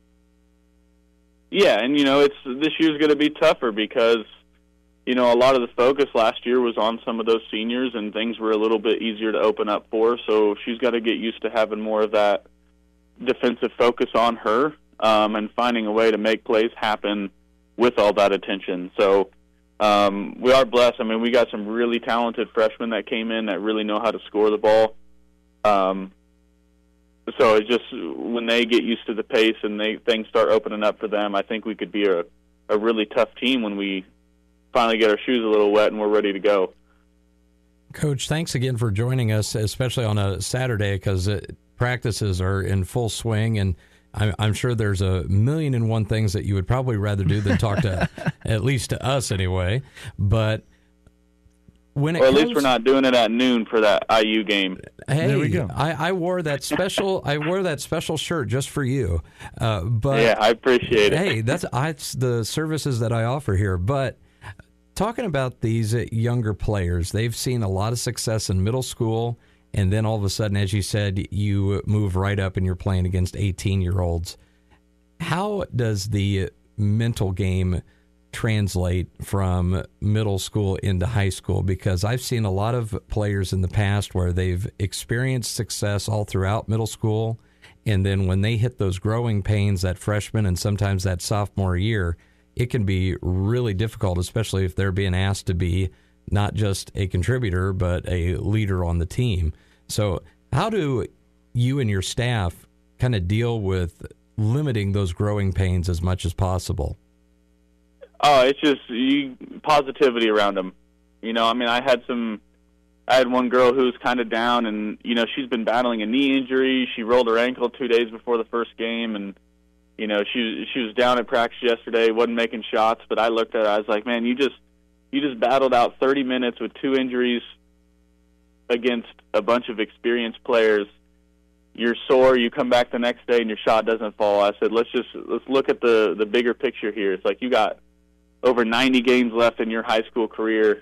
Yeah, and, you know, it's this year's going to be tougher because, you know, a lot of the focus last year was on some of those seniors, and things were a little bit easier to open up for her. So she's got to get used to having more of that defensive focus on her um, and finding a way to make plays happen with all that attention. So um, we are blessed. I mean, we got some really talented freshmen that came in that really know how to score the ball. Um So it's just when they get used to the pace and they things start opening up for them, I think we could be a, a really tough team when we finally get our shoes a little wet and we're ready to go. Coach, thanks again for joining us, especially on a Saturday, because practices are in full swing, and I'm, I'm sure there's a million and one things that you would probably rather do than talk to, at least to us anyway. But when it or at comes, least we're not doing it at noon for that I U game. Hey, there we go. I, I wore that special. I wore that special shirt just for you. Uh, but yeah, I appreciate it. Hey, that's I, it's the services that I offer here. But talking about these younger players, they've seen a lot of success in middle school, and then all of a sudden, as you said, you move right up and you're playing against eighteen-year-olds. How does the mental game translate from middle into into high school? Because I've seen a lot of players in the past where they've experienced success all throughout middle school, and then when they hit those growing pains that freshman and sometimes that sophomore year, it can be really difficult, especially if they're being asked to be not just a contributor but a leader on the team. So how do you and your staff kind of deal with limiting those growing pains as much as possible? Oh, it's just you, positivity around them. You know, I mean, I had some, I had one girl who was kind of down, and, you know, she's been battling a knee injury. She rolled her ankle two days before the first game, and, you know, she she was down at practice yesterday, wasn't making shots, but I looked at her, I was like, man, you just, you just battled out thirty minutes with two injuries against a bunch of experienced players. You're sore, you come back the next day and your shot doesn't fall. I said, let's just, let's look at the, the bigger picture here. It's like you got over ninety games left in your high school career,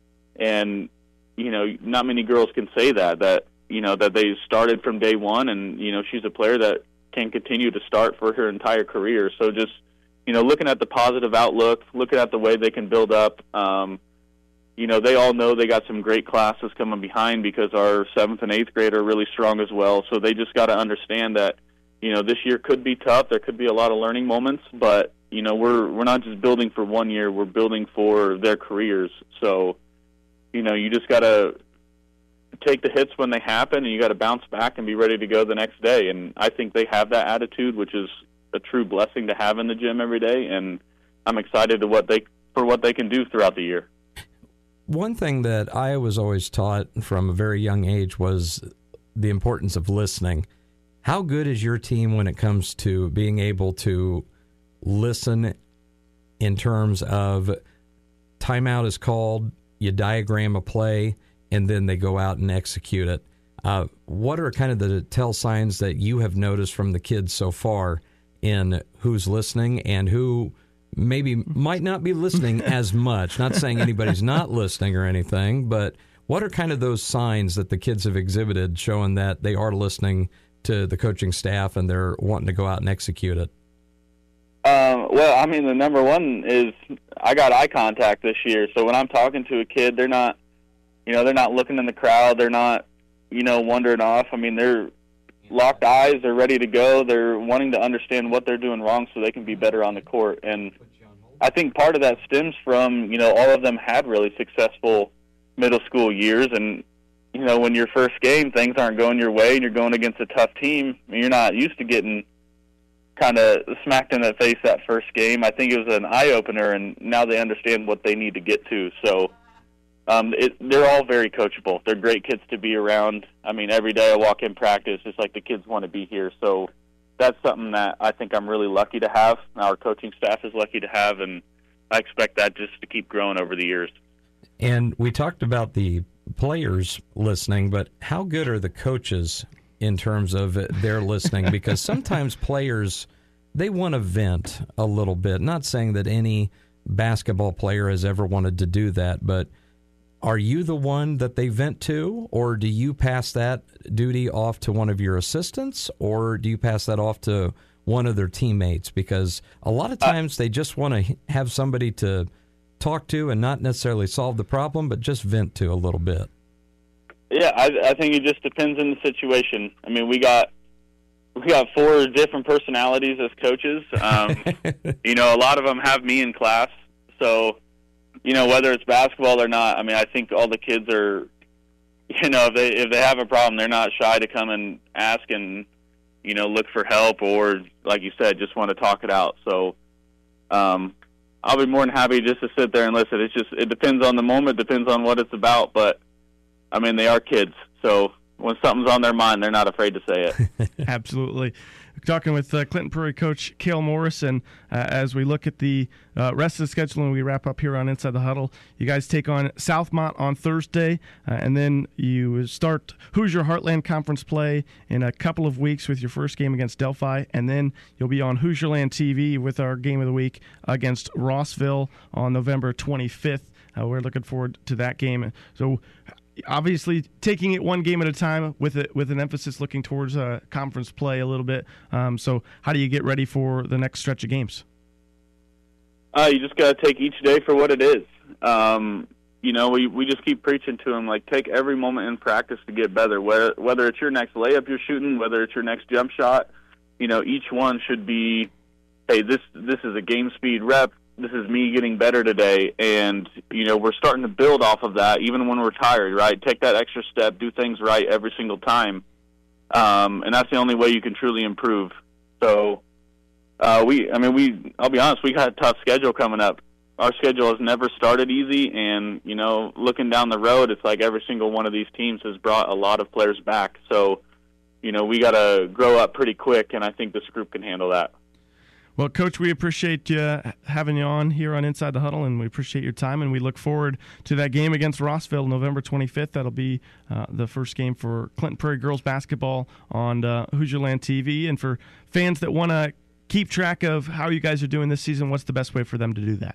and, you know, not many girls can say that, that, you know, that they started from day one, and, you know, she's a player that can continue to start for her entire career. So just, you know, looking at the positive outlook, looking at the way they can build up, um, you know, they all know they got some great classes coming behind because our seventh and eighth grade are really strong as well. So they just got to understand that, you know, this year could be tough. There could be a lot of learning moments, but, you know, we're we're not just building for one year. We're building for their careers. So, you know, you just got to take the hits when they happen, and you got to bounce back and be ready to go the next day. And I think they have that attitude, which is a true blessing to have in the gym every day. And I'm excited to what they for what they can do throughout the year. One thing that I was always taught from a very young age was the importance of listening. How good is your team when it comes to being able to listen in terms of timeout is called, you diagram a play, and then they go out and execute it? Uh, what are kind of the tell signs that you have noticed from the kids so far in who's listening and who maybe might not be listening as much? Not saying anybody's not listening or anything, but what are kind of those signs that the kids have exhibited showing that they are listening to the coaching staff and they're wanting to go out and execute it? Um, well, I mean, the number one is I got eye contact this year. So when I'm talking to a kid, they're not, you know, they're not looking in the crowd. They're not, you know, wandering off. I mean, they're locked eyes. They're ready to go. They're wanting to understand what they're doing wrong so they can be better on the court. And I think part of that stems from, you know, all of them had really successful middle school years. And, you know, when your first game, things aren't going your way and you're going against a tough team, you're not used to getting kind of smacked in the face that first game. I think it was an eye-opener, and now they understand what they need to get to. So um, it, they're all very coachable. They're great kids to be around. I mean, every day I walk in practice, it's like the kids want to be here. So that's something that I think I'm really lucky to have. Our coaching staff is lucky to have, and I expect that just to keep growing over the years. And we talked about the players listening, but how good are the coaches in terms of their listening? Because sometimes players, they want to vent a little bit. Not saying that any basketball player has ever wanted to do that, but are you the one that they vent to, or do you pass that duty off to one of your assistants, or do you pass that off to one of their teammates? Because a lot of times they just want to have somebody to talk to and not necessarily solve the problem, but just vent to a little bit. Yeah, I, I think it just depends on the situation. I mean, we got we got four different personalities as coaches. Um, you know, a lot of them have me in class. So, you know, whether it's basketball or not, I mean, I think all the kids are, you know, if they if they have a problem, they're not shy to come and ask and, you know, look for help or, like you said, just want to talk it out. So, um, I'll be more than happy just to sit there and listen. It's just it depends on the moment, depends on what it's about, but. I mean, they are kids, so when something's on their mind, they're not afraid to say it. Absolutely. Talking with uh, Clinton Prairie coach Cale Morrison uh, as we look at the uh, rest of the schedule and we wrap up here on Inside the Huddle. You guys take on Southmont on Thursday, uh, and then you start Hoosier Heartland Conference play in a couple of weeks with your first game against Delphi, and then you'll be on Hoosierland T V with our game of the week against Rossville on November twenty-fifth. Uh, we're looking forward to that game. So, obviously, taking it one game at a time with it with an emphasis looking towards uh, conference play a little bit. Um, so, how do you get ready for the next stretch of games? Uh, you just got to take each day for what it is. Um, you know, we, we just keep preaching to them, like, take every moment in practice to get better. Whether, whether it's your next layup you're shooting, whether it's your next jump shot, you know, each one should be, hey, this this is a game speed rep. This is me getting better today, and, you know, we're starting to build off of that even when we're tired, right? Take that extra step, do things right every single time, um, and that's the only way you can truly improve. So, uh, we, I mean, we, I'll be honest, we got a tough schedule coming up. our schedule has never started easy, and, you know, looking down the road, it's like every single one of these teams has brought a lot of players back. So, you know, we got to grow up pretty quick, and I think this group can handle that. Well, Coach, we appreciate uh, having you on here on Inside the Huddle, and we appreciate your time, and we look forward to that game against Rossville November twenty-fifth. That'll be uh, the first game for Clinton Prairie girls basketball on uh, Hoosierland T V. And for fans that want to keep track of how you guys are doing this season, what's the best way for them to do that?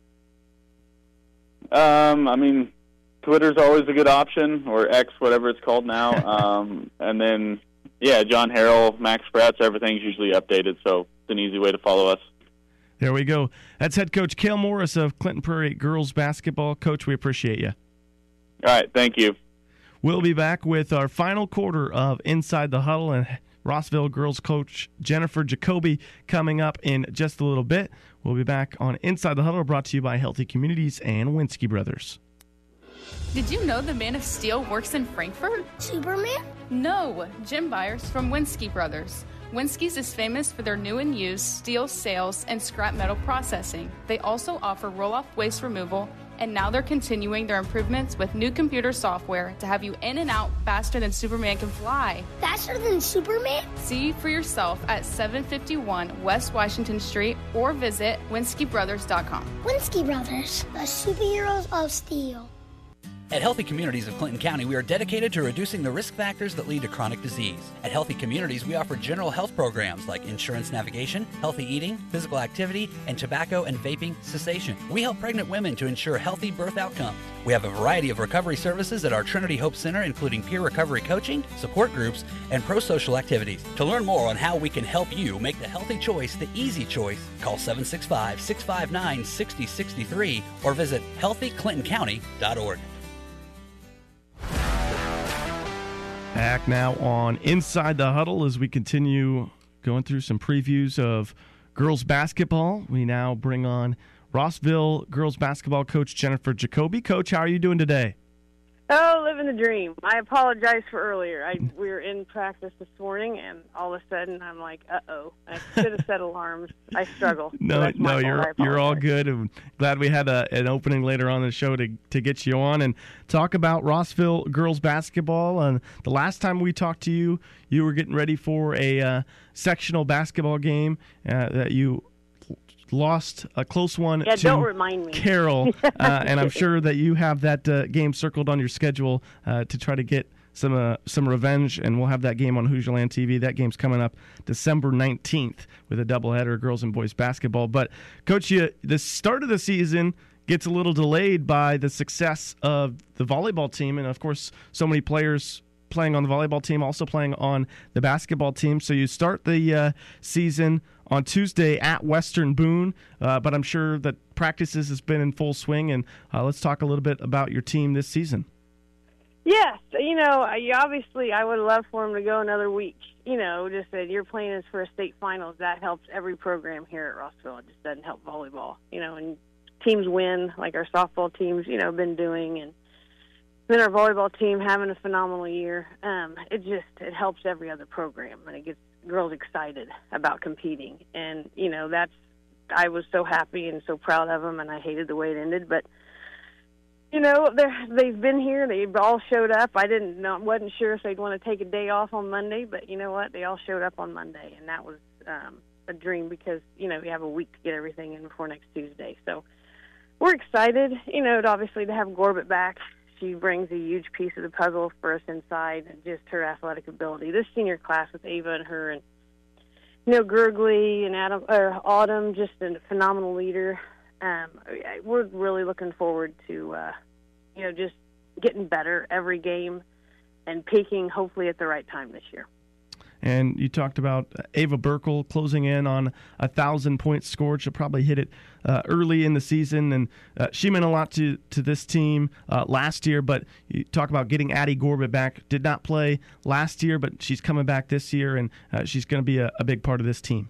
Um, I mean, Twitter's always a good option, or X, whatever it's called now. um, and then, yeah, John Harrell, Max Spratz, everything's usually updated, so it's an easy way to follow us. There we go. That's head coach Cale Morris of Clinton Prairie girls basketball. Coach, we appreciate you. All right, thank you. We'll be back with our final quarter of Inside the Huddle, and Rossville girls coach Jennifer Jacoby coming up in just a little bit. We'll be back on Inside the Huddle, brought to you by Healthy Communities and Winsky Brothers. Did you know the Man of Steel works in Frankfurt? Superman? No, Jim Byers from Winsky Brothers. Winsky's is famous for their new and used steel sales and scrap metal processing. They also offer roll-off waste removal, and now they're continuing their improvements with new computer software to have you in and out faster than Superman can fly. Faster than Superman? See for yourself at seven fifty-one West Washington Street or visit Winsky Brothers dot com. Winsky Brothers, the superheroes of steel. At Healthy Communities of Clinton County, we are dedicated to reducing the risk factors that lead to chronic disease. At Healthy Communities, we offer general health programs like insurance navigation, healthy eating, physical activity, and tobacco and vaping cessation. We help pregnant women to ensure healthy birth outcomes. We have a variety of recovery services at our Trinity Hope Center, including peer recovery coaching, support groups, and pro-social activities. To learn more on how we can help you make the healthy choice the easy choice, call seven six five, six five nine, six zero six three or visit healthy clinton county dot org. Back now on Inside the Huddle as we continue going through some previews of girls basketball. We now bring on Rossville girls basketball coach Jennifer Jacoby. Coach, how are you doing today? Oh, living the dream. I apologize for earlier. I we were in practice this morning, and all of a sudden I'm like, uh-oh. I should have set alarms. I struggle. No, no, you're you're all good. And glad we had a, an opening later on in the show to, to get you on and talk about Rossville girls basketball. And the last time we talked to you, you were getting ready for a uh, sectional basketball game uh, that you lost a close one yeah, to don't remind me. Carroll, uh, and I'm sure that you have that uh, game circled on your schedule uh, to try to get some uh, some revenge, and we'll have that game on Hoosierland T V. That game's coming up December nineteenth with a doubleheader, girls and boys basketball. But, Coach, you, the start of the season gets a little delayed by the success of the volleyball team, and, of course, so many players playing on the volleyball team, also playing on the basketball team. So you start the uh, season on Tuesday at Western Boone, uh, but I'm sure that practices has been in full swing, and uh, let's talk a little bit about your team this season. Yes, you know, I, obviously I would love for them to go another week. You know, just that you're playing us for a state finals, that helps every program here at Rossville. It just doesn't help volleyball, you know, and teams win, like our softball teams, you know, been doing, and then our volleyball team having a phenomenal year. Um, it just, it helps every other program, and it gets girls excited about competing. And, you know, that's, I was so happy and so proud of them, and I hated the way it ended. But, you know, they're, they've been here. They've all showed up. I didn't know, wasn't sure if they'd want to take a day off on Monday, but you know what? They all showed up on Monday, and that was um, a dream because, you know, we have a week to get everything in before next Tuesday. So we're excited, you know, to obviously to have Gorbett back. She brings a huge piece of the puzzle for us inside, and just her athletic ability. This senior class with Ava and her, and you know, Gurgley and Adam or Autumn, just a phenomenal leader. Um, we're really looking forward to, uh, you know, just getting better every game and peaking hopefully at the right time this year. And you talked about Ava Burkle closing in on a thousand points scored. She'll probably hit it uh, early in the season, and uh, she meant a lot to to this team uh, last year. But you talk about getting Addie Gorbett back. Did not play last year, but she's coming back this year, and uh, she's going to be a, a big part of this team.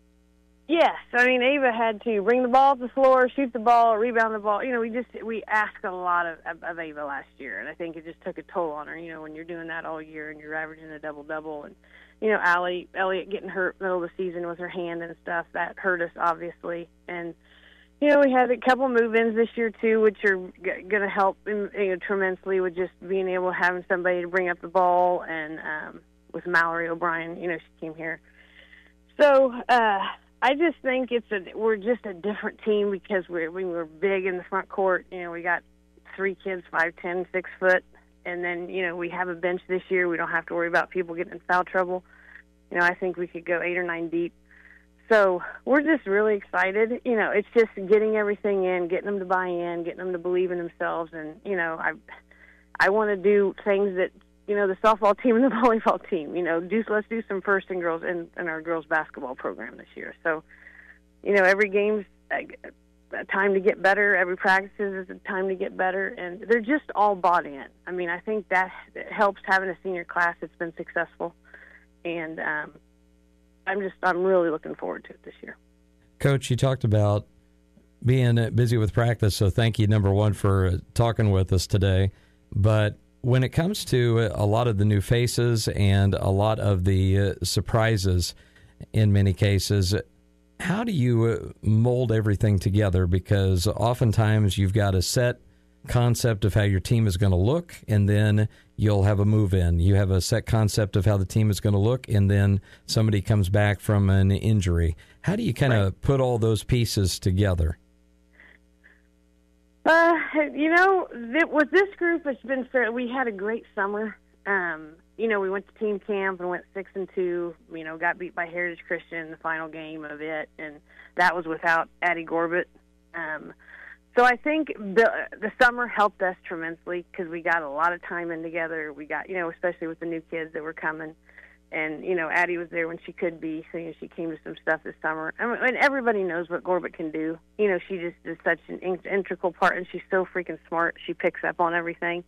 Yes, I mean Ava had to bring the ball to the floor, shoot the ball, rebound the ball. You know, we just we asked a lot of, of, of Ava last year, and I think it just took a toll on her. You know, when you're doing that all year and you're averaging a double double, and you know, Allie Elliott getting hurt middle of the season with her hand and stuff, that hurt us obviously. And You know, we had a couple move-ins this year, too, which are g- going to help you know, tremendously with just being able to having somebody to bring up the ball. And um, with Mallory O'Brien, you know, she came here. So uh, I just think it's a we're just a different team because we're, we were big in the front court. You know, we got three kids, five ten, six foot. And then, you know, we have a bench this year. We don't have to worry about people getting in foul trouble. You know, I think we could go eight or nine deep. So we're just really excited. You know, it's just getting everything in, getting them to buy in, getting them to believe in themselves. And, you know, I I want to do things that, you know, the softball team and the volleyball team, you know, do let's do some first in girls in, in our girls basketball program this year. So, you know, every game's a, a time to get better. Every practice is a time to get better. And they're just all bought in. I mean, I think that helps having a senior class that's been successful. And, um, I'm just, I'm really looking forward to it this year. Coach, you talked about being busy with practice, so thank you, number one, for talking with us today. But when it comes to a lot of the new faces and a lot of the uh, surprises in many cases, how do you mold everything together? Because oftentimes you've got a set concept of how your team is going to look, and then you'll have a move-in. You have a set concept of how the team is going to look, and then somebody comes back from an injury. How do you kind of right. put all those pieces together? Uh, you know, th- with this group, it's been fair. We had a great summer. Um, you know, we went to team camp and went six and two. You know, got beat by Heritage Christian in the final game of it, and that was without Addie Gorbett. Um, So I think the the summer helped us tremendously because we got a lot of time in together. We got, you know, especially with the new kids that were coming. And, you know, Addie was there when she could be, so you know, she came to some stuff this summer. I mean, and everybody knows what Gorbett can do. You know, she just is such an integral part, and she's so freaking smart. She picks up on everything.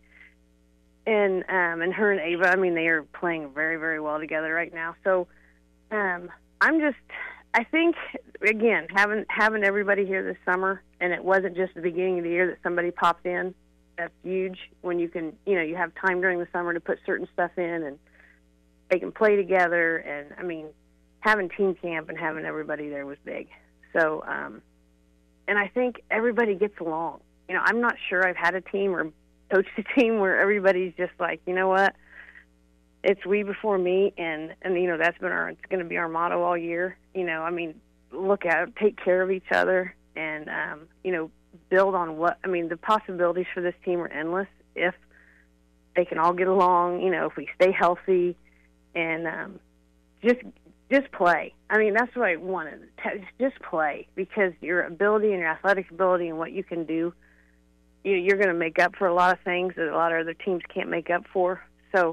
And um, and her and Ava, I mean, they are playing very, very well together right now. So um, I'm just... I think, again, having having everybody here this summer, and it wasn't just the beginning of the year that somebody popped in, that's huge when you can, you know, you have time during the summer to put certain stuff in and they can play together. And, I mean, having team camp and having everybody there was big. So, um, and I think everybody gets along. You know, I'm not sure I've had a team or coached a team where everybody's just like, you know what, it's we before me, and, and you know, that's been our, it's going to be our motto all year. You know, I mean, look out, take care of each other, and, um, you know, build on what, I mean, the possibilities for this team are endless if they can all get along, you know, if we stay healthy, and um, just just play. I mean, that's what I wanted, just play, because your ability and your athletic ability and what you can do, you know, you're going to make up for a lot of things that a lot of other teams can't make up for. So,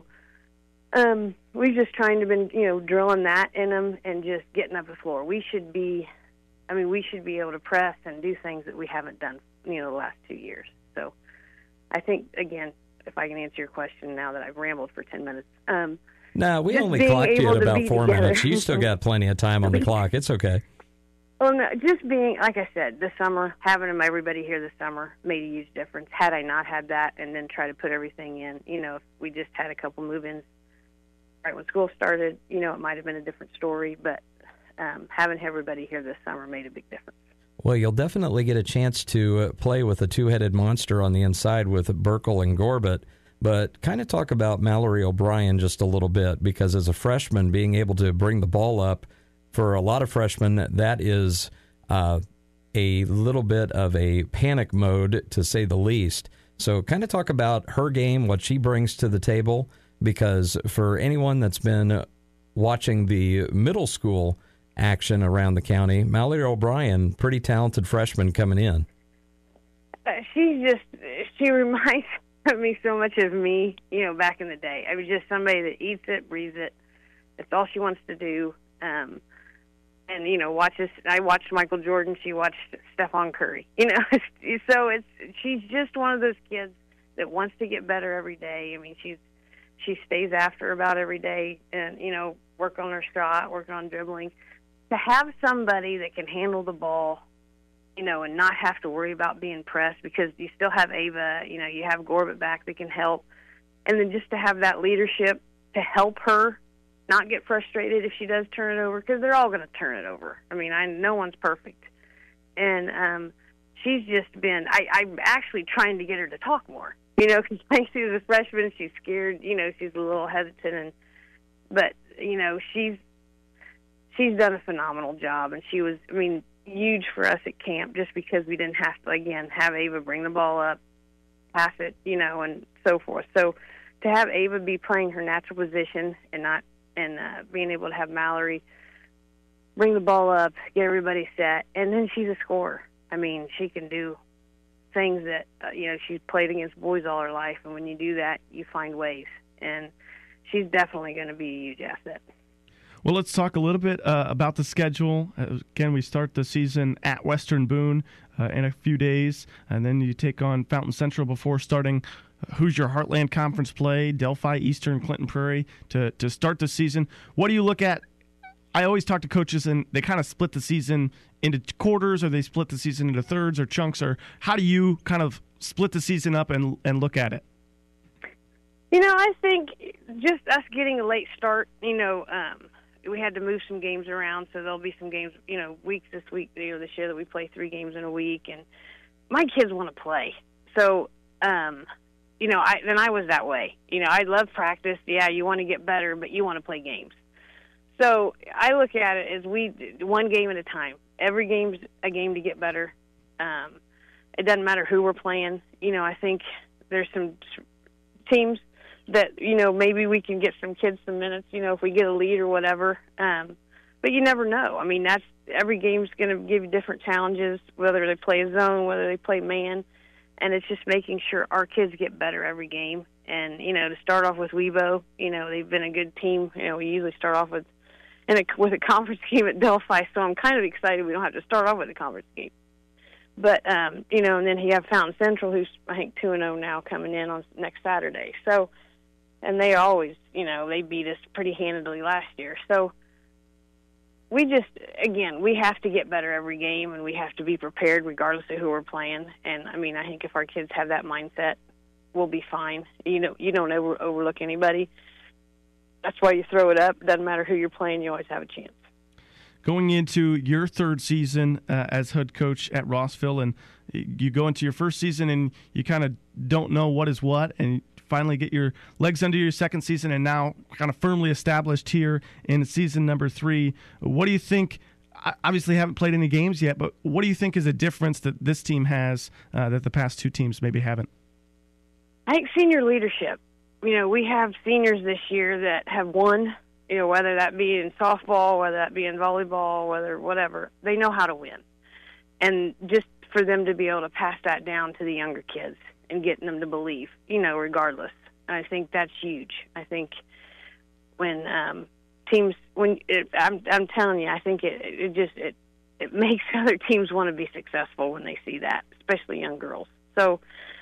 Um, we're just trying to been, you know, drilling that in them and just getting up the floor. We should be, I mean, we should be able to press and do things that we haven't done, you know, the last two years. So I think, again, if I can answer your question now that I've rambled for ten minutes. Um, no, we only clocked you at about four together. minutes. You still got plenty of time on the clock. It's okay. Well, no, just being, like I said, this summer, having them, everybody here this summer made a huge difference. Had I not had that and then try to put everything in, you know, if we just had a couple move-ins right when school started, you know, it might have been a different story, but um, having everybody here this summer made a big difference. Well, you'll definitely get a chance to uh, play with a two-headed monster on the inside with Burkle and Gorbett, but kind of talk about Mallory O'Brien just a little bit, because as a freshman, being able to bring the ball up, for a lot of freshmen, that is uh, a little bit of a panic mode, to say the least. So kind of talk about her game, what she brings to the table, because for anyone that's been watching the middle school action around the county, Mallory O'Brien, pretty talented freshman coming in. Uh, she just, she reminds me so much of me, you know, back in the day. I was just somebody that eats it, breathes it. It's all she wants to do. Um, and, you know, watches, I watched Michael Jordan, she watched Stephon Curry. You know, so it's, she's just one of those kids that wants to get better every day. I mean, she's, she stays after about every day and, you know, work on her shot, working on dribbling. To have somebody that can handle the ball, you know, and not have to worry about being pressed, because you still have Ava, you know, you have Gorbett back that can help. And then just to have that leadership to help her not get frustrated if she does turn it over, because they're all going to turn it over. I mean, I no one's perfect. And um, she's just been, I, I'm actually trying to get her to talk more, you know, because she's a freshman, she's scared, you know, she's a little hesitant, and but, you know, she's, she's done a phenomenal job, and she was, I mean, huge for us at camp just because we didn't have to, again, have Ava bring the ball up, pass it, you know, and so forth. So to have Ava be playing her natural position and not, and uh, being able to have Mallory bring the ball up, get everybody set, and then she's a scorer. I mean, she can do things that, uh, you know, she's played against boys all her life, and when you do that, you find ways. And she's definitely going to be a huge asset. Well, let's talk a little bit uh, about the schedule. Uh, again, we start the season at Western Boone uh, in a few days, and then you take on Fountain Central before starting Hoosier Heartland Conference play, Delphi, Eastern, Clinton Prairie to, to start the season. What do you look at? I always talk to coaches, and they kind of split the season into quarters, or they split the season into thirds or chunks, or how do you kind of split the season up and and look at it? You know, I think just us getting a late start, you know, um, we had to move some games around, so there'll be some games, you know, weeks this week, you know, this year that we play three games in a week, and my kids want to play. So, um, you know, I then I was that way. You know, I love practice. Yeah, you want to get better, but you want to play games. So I look at it as we one game at a time. Every game's a game to get better. Um, it doesn't matter who we're playing. You know, I think there's some teams that, you know, maybe we can get some kids some minutes, you know, if we get a lead or whatever. Um, but you never know. I mean, that's every game's going to give you different challenges, whether they play a zone, whether they play man. And it's just making sure our kids get better every game. And, you know, to start off with Webo, you know, they've been a good team. You know, we usually start off with in a, with a conference game at Delphi, so I'm kind of excited we don't have to start off with a conference game. But, um, you know, and then you have Fountain Central, who's, I think, two and oh now coming in on next Saturday. So, and they always, you know, they beat us pretty handedly last year. So we just, again, we have to get better every game, and we have to be prepared regardless of who we're playing. And, I mean, I think if our kids have that mindset, we'll be fine. You know, you don't over, overlook anybody. That's why you throw it up. It doesn't matter who you're playing, you always have a chance. Going into your third season uh, as head coach at Rossville, and you go into your first season and you kind of don't know what is what, and finally get your legs under your second season and now kind of firmly established here in season number three. What do you think? Obviously haven't played any games yet, but what do you think is a difference that this team has uh, that the past two teams maybe haven't? I think senior leadership. You know, we have seniors this year that have won, you know, whether that be in softball, whether that be in volleyball, whether whatever. They know how to win. And just for them to be able to pass that down to the younger kids and getting them to believe, you know, regardless. I think that's huge. I think when um, teams, when it, I'm, I'm telling you, I think it, it just, it, it makes other teams want to be successful when they see that, especially young girls. So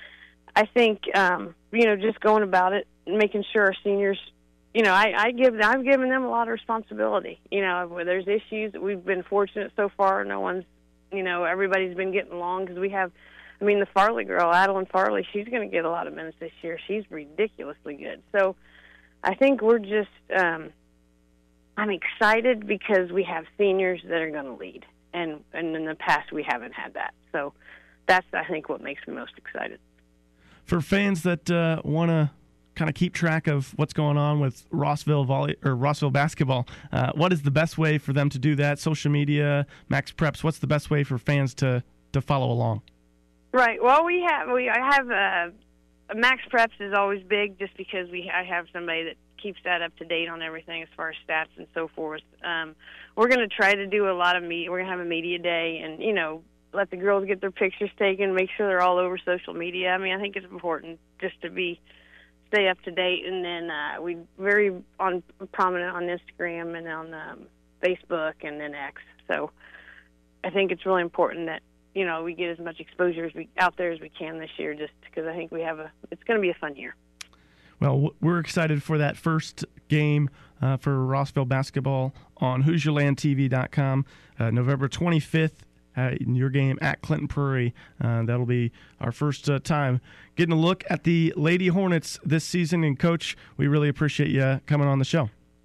I think, um, you know, just going about it and making sure our seniors, you know, I, I give, I've given them a lot of responsibility. You know, where there's issues, we've been fortunate so far. No one's, you know, everybody's been getting along because we have, I mean, the Farley girl, Adeline Farley, she's going to get a lot of minutes this year. She's ridiculously good. So I think we're just, um, I'm excited because we have seniors that are going to lead. And, and in the past, we haven't had that. So that's, I think, what makes me most excited. For fans that uh, want to kind of keep track of what's going on with Rossville volley or Rossville basketball, uh, what is the best way for them to do that? Social media, Max Preps. What's the best way for fans to, to follow along? Right. Well, we have we I have uh, Max Preps is always big just because we I have somebody that keeps that up to date on everything as far as stats and so forth. Um, we're going to try to do a lot of media. We're going to have a media day, and you know, let the girls get their pictures taken, make sure they're all over social media. I mean, I think it's important just to be stay up to date, and then uh, we very on prominent on Instagram and on um, Facebook and then X. So I think it's really important that, you know, we get as much exposure as we out there as we can this year, just because I think we have a it's going to be a fun year. Well, we're excited for that first game uh, for Rossville basketball on Hoosier Land T V dot com, uh, November twenty-fifth. Uh, in your game at Clinton Prairie. Uh, that'll be our first uh, time getting a look at the Lady Hornets this season. And, Coach, we really appreciate you coming on the show.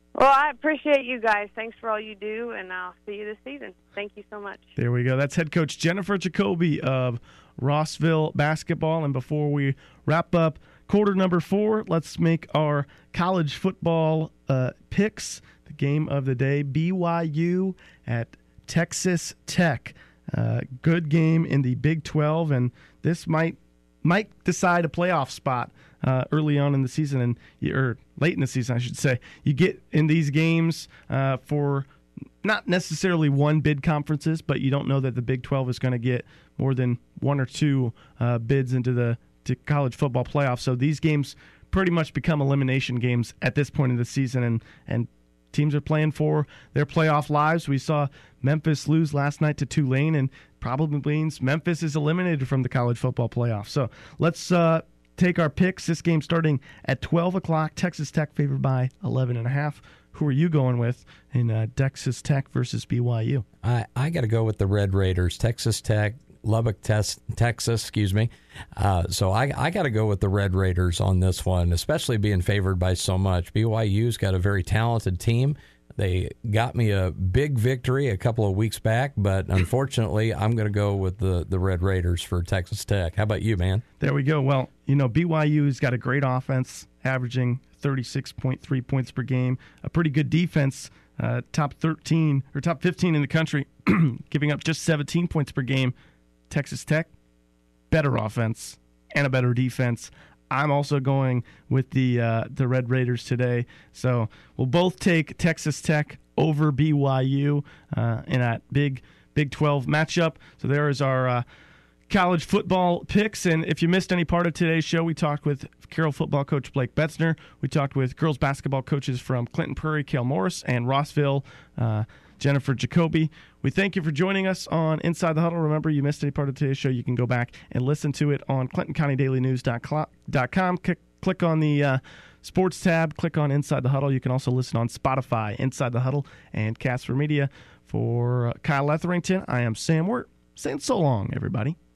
Well, I appreciate you guys. Thanks for all you do, and I'll see you this season. Thank you so much. There we go. That's head coach Jennifer Jacoby of Rossville basketball. And before we wrap up quarter number four, let's make our college football uh, picks. The game of the day, B Y U at Texas Tech. Uh, good game in the Big twelve, and this might might decide a playoff spot uh, early on in the season, and or late in the season, I should say. You get in these games uh, for not necessarily one bid conferences, but you don't know that the Big twelve is going to get more than one or two uh, bids into the to college football playoffs. So these games pretty much become elimination games at this point in the season, and and teams are playing for their playoff lives. We saw Memphis lose last night to Tulane, and probably means Memphis is eliminated from the college football playoff. So let's uh, take our picks. This game starting at twelve o'clock. Texas Tech favored by eleven and a half. Who are you going with in uh, Texas Tech versus B Y U? I, I got to go with the Red Raiders. Texas Tech, Lubbock, tes- Texas, excuse me. Uh, so I, I got to go with the Red Raiders on this one, especially being favored by so much. B Y U's got a very talented team. They got me a big victory a couple of weeks back, but unfortunately, I'm going to go with the, the Red Raiders for Texas Tech. How about you, man? There we go. Well, you know, B Y U's got a great offense, averaging thirty-six point three points per game, a pretty good defense, uh, top thirteen or top fifteen in the country, giving up just seventeen points per game. Texas Tech, better offense and a better defense. I'm also going with the uh, the Red Raiders today. So we'll both take Texas Tech over B Y U uh, in that big Big twelve matchup. So there is our uh, college football picks. And if you missed any part of today's show, we talked with Carroll football coach Blake Betzner. We talked with girls basketball coaches from Clinton Prairie, Kale Morris, and Rossville, uh, Jennifer Jacoby. We thank you for joining us on Inside the Huddle. Remember, you missed any part of today's show, you can go back and listen to it on Clinton County Daily News dot com. Click, click on the uh, sports tab, click on Inside the Huddle. You can also listen on Spotify, Inside the Huddle, and Casper Media. For uh, Kyle Etherington, I am Sam Wirt, saying so long, everybody.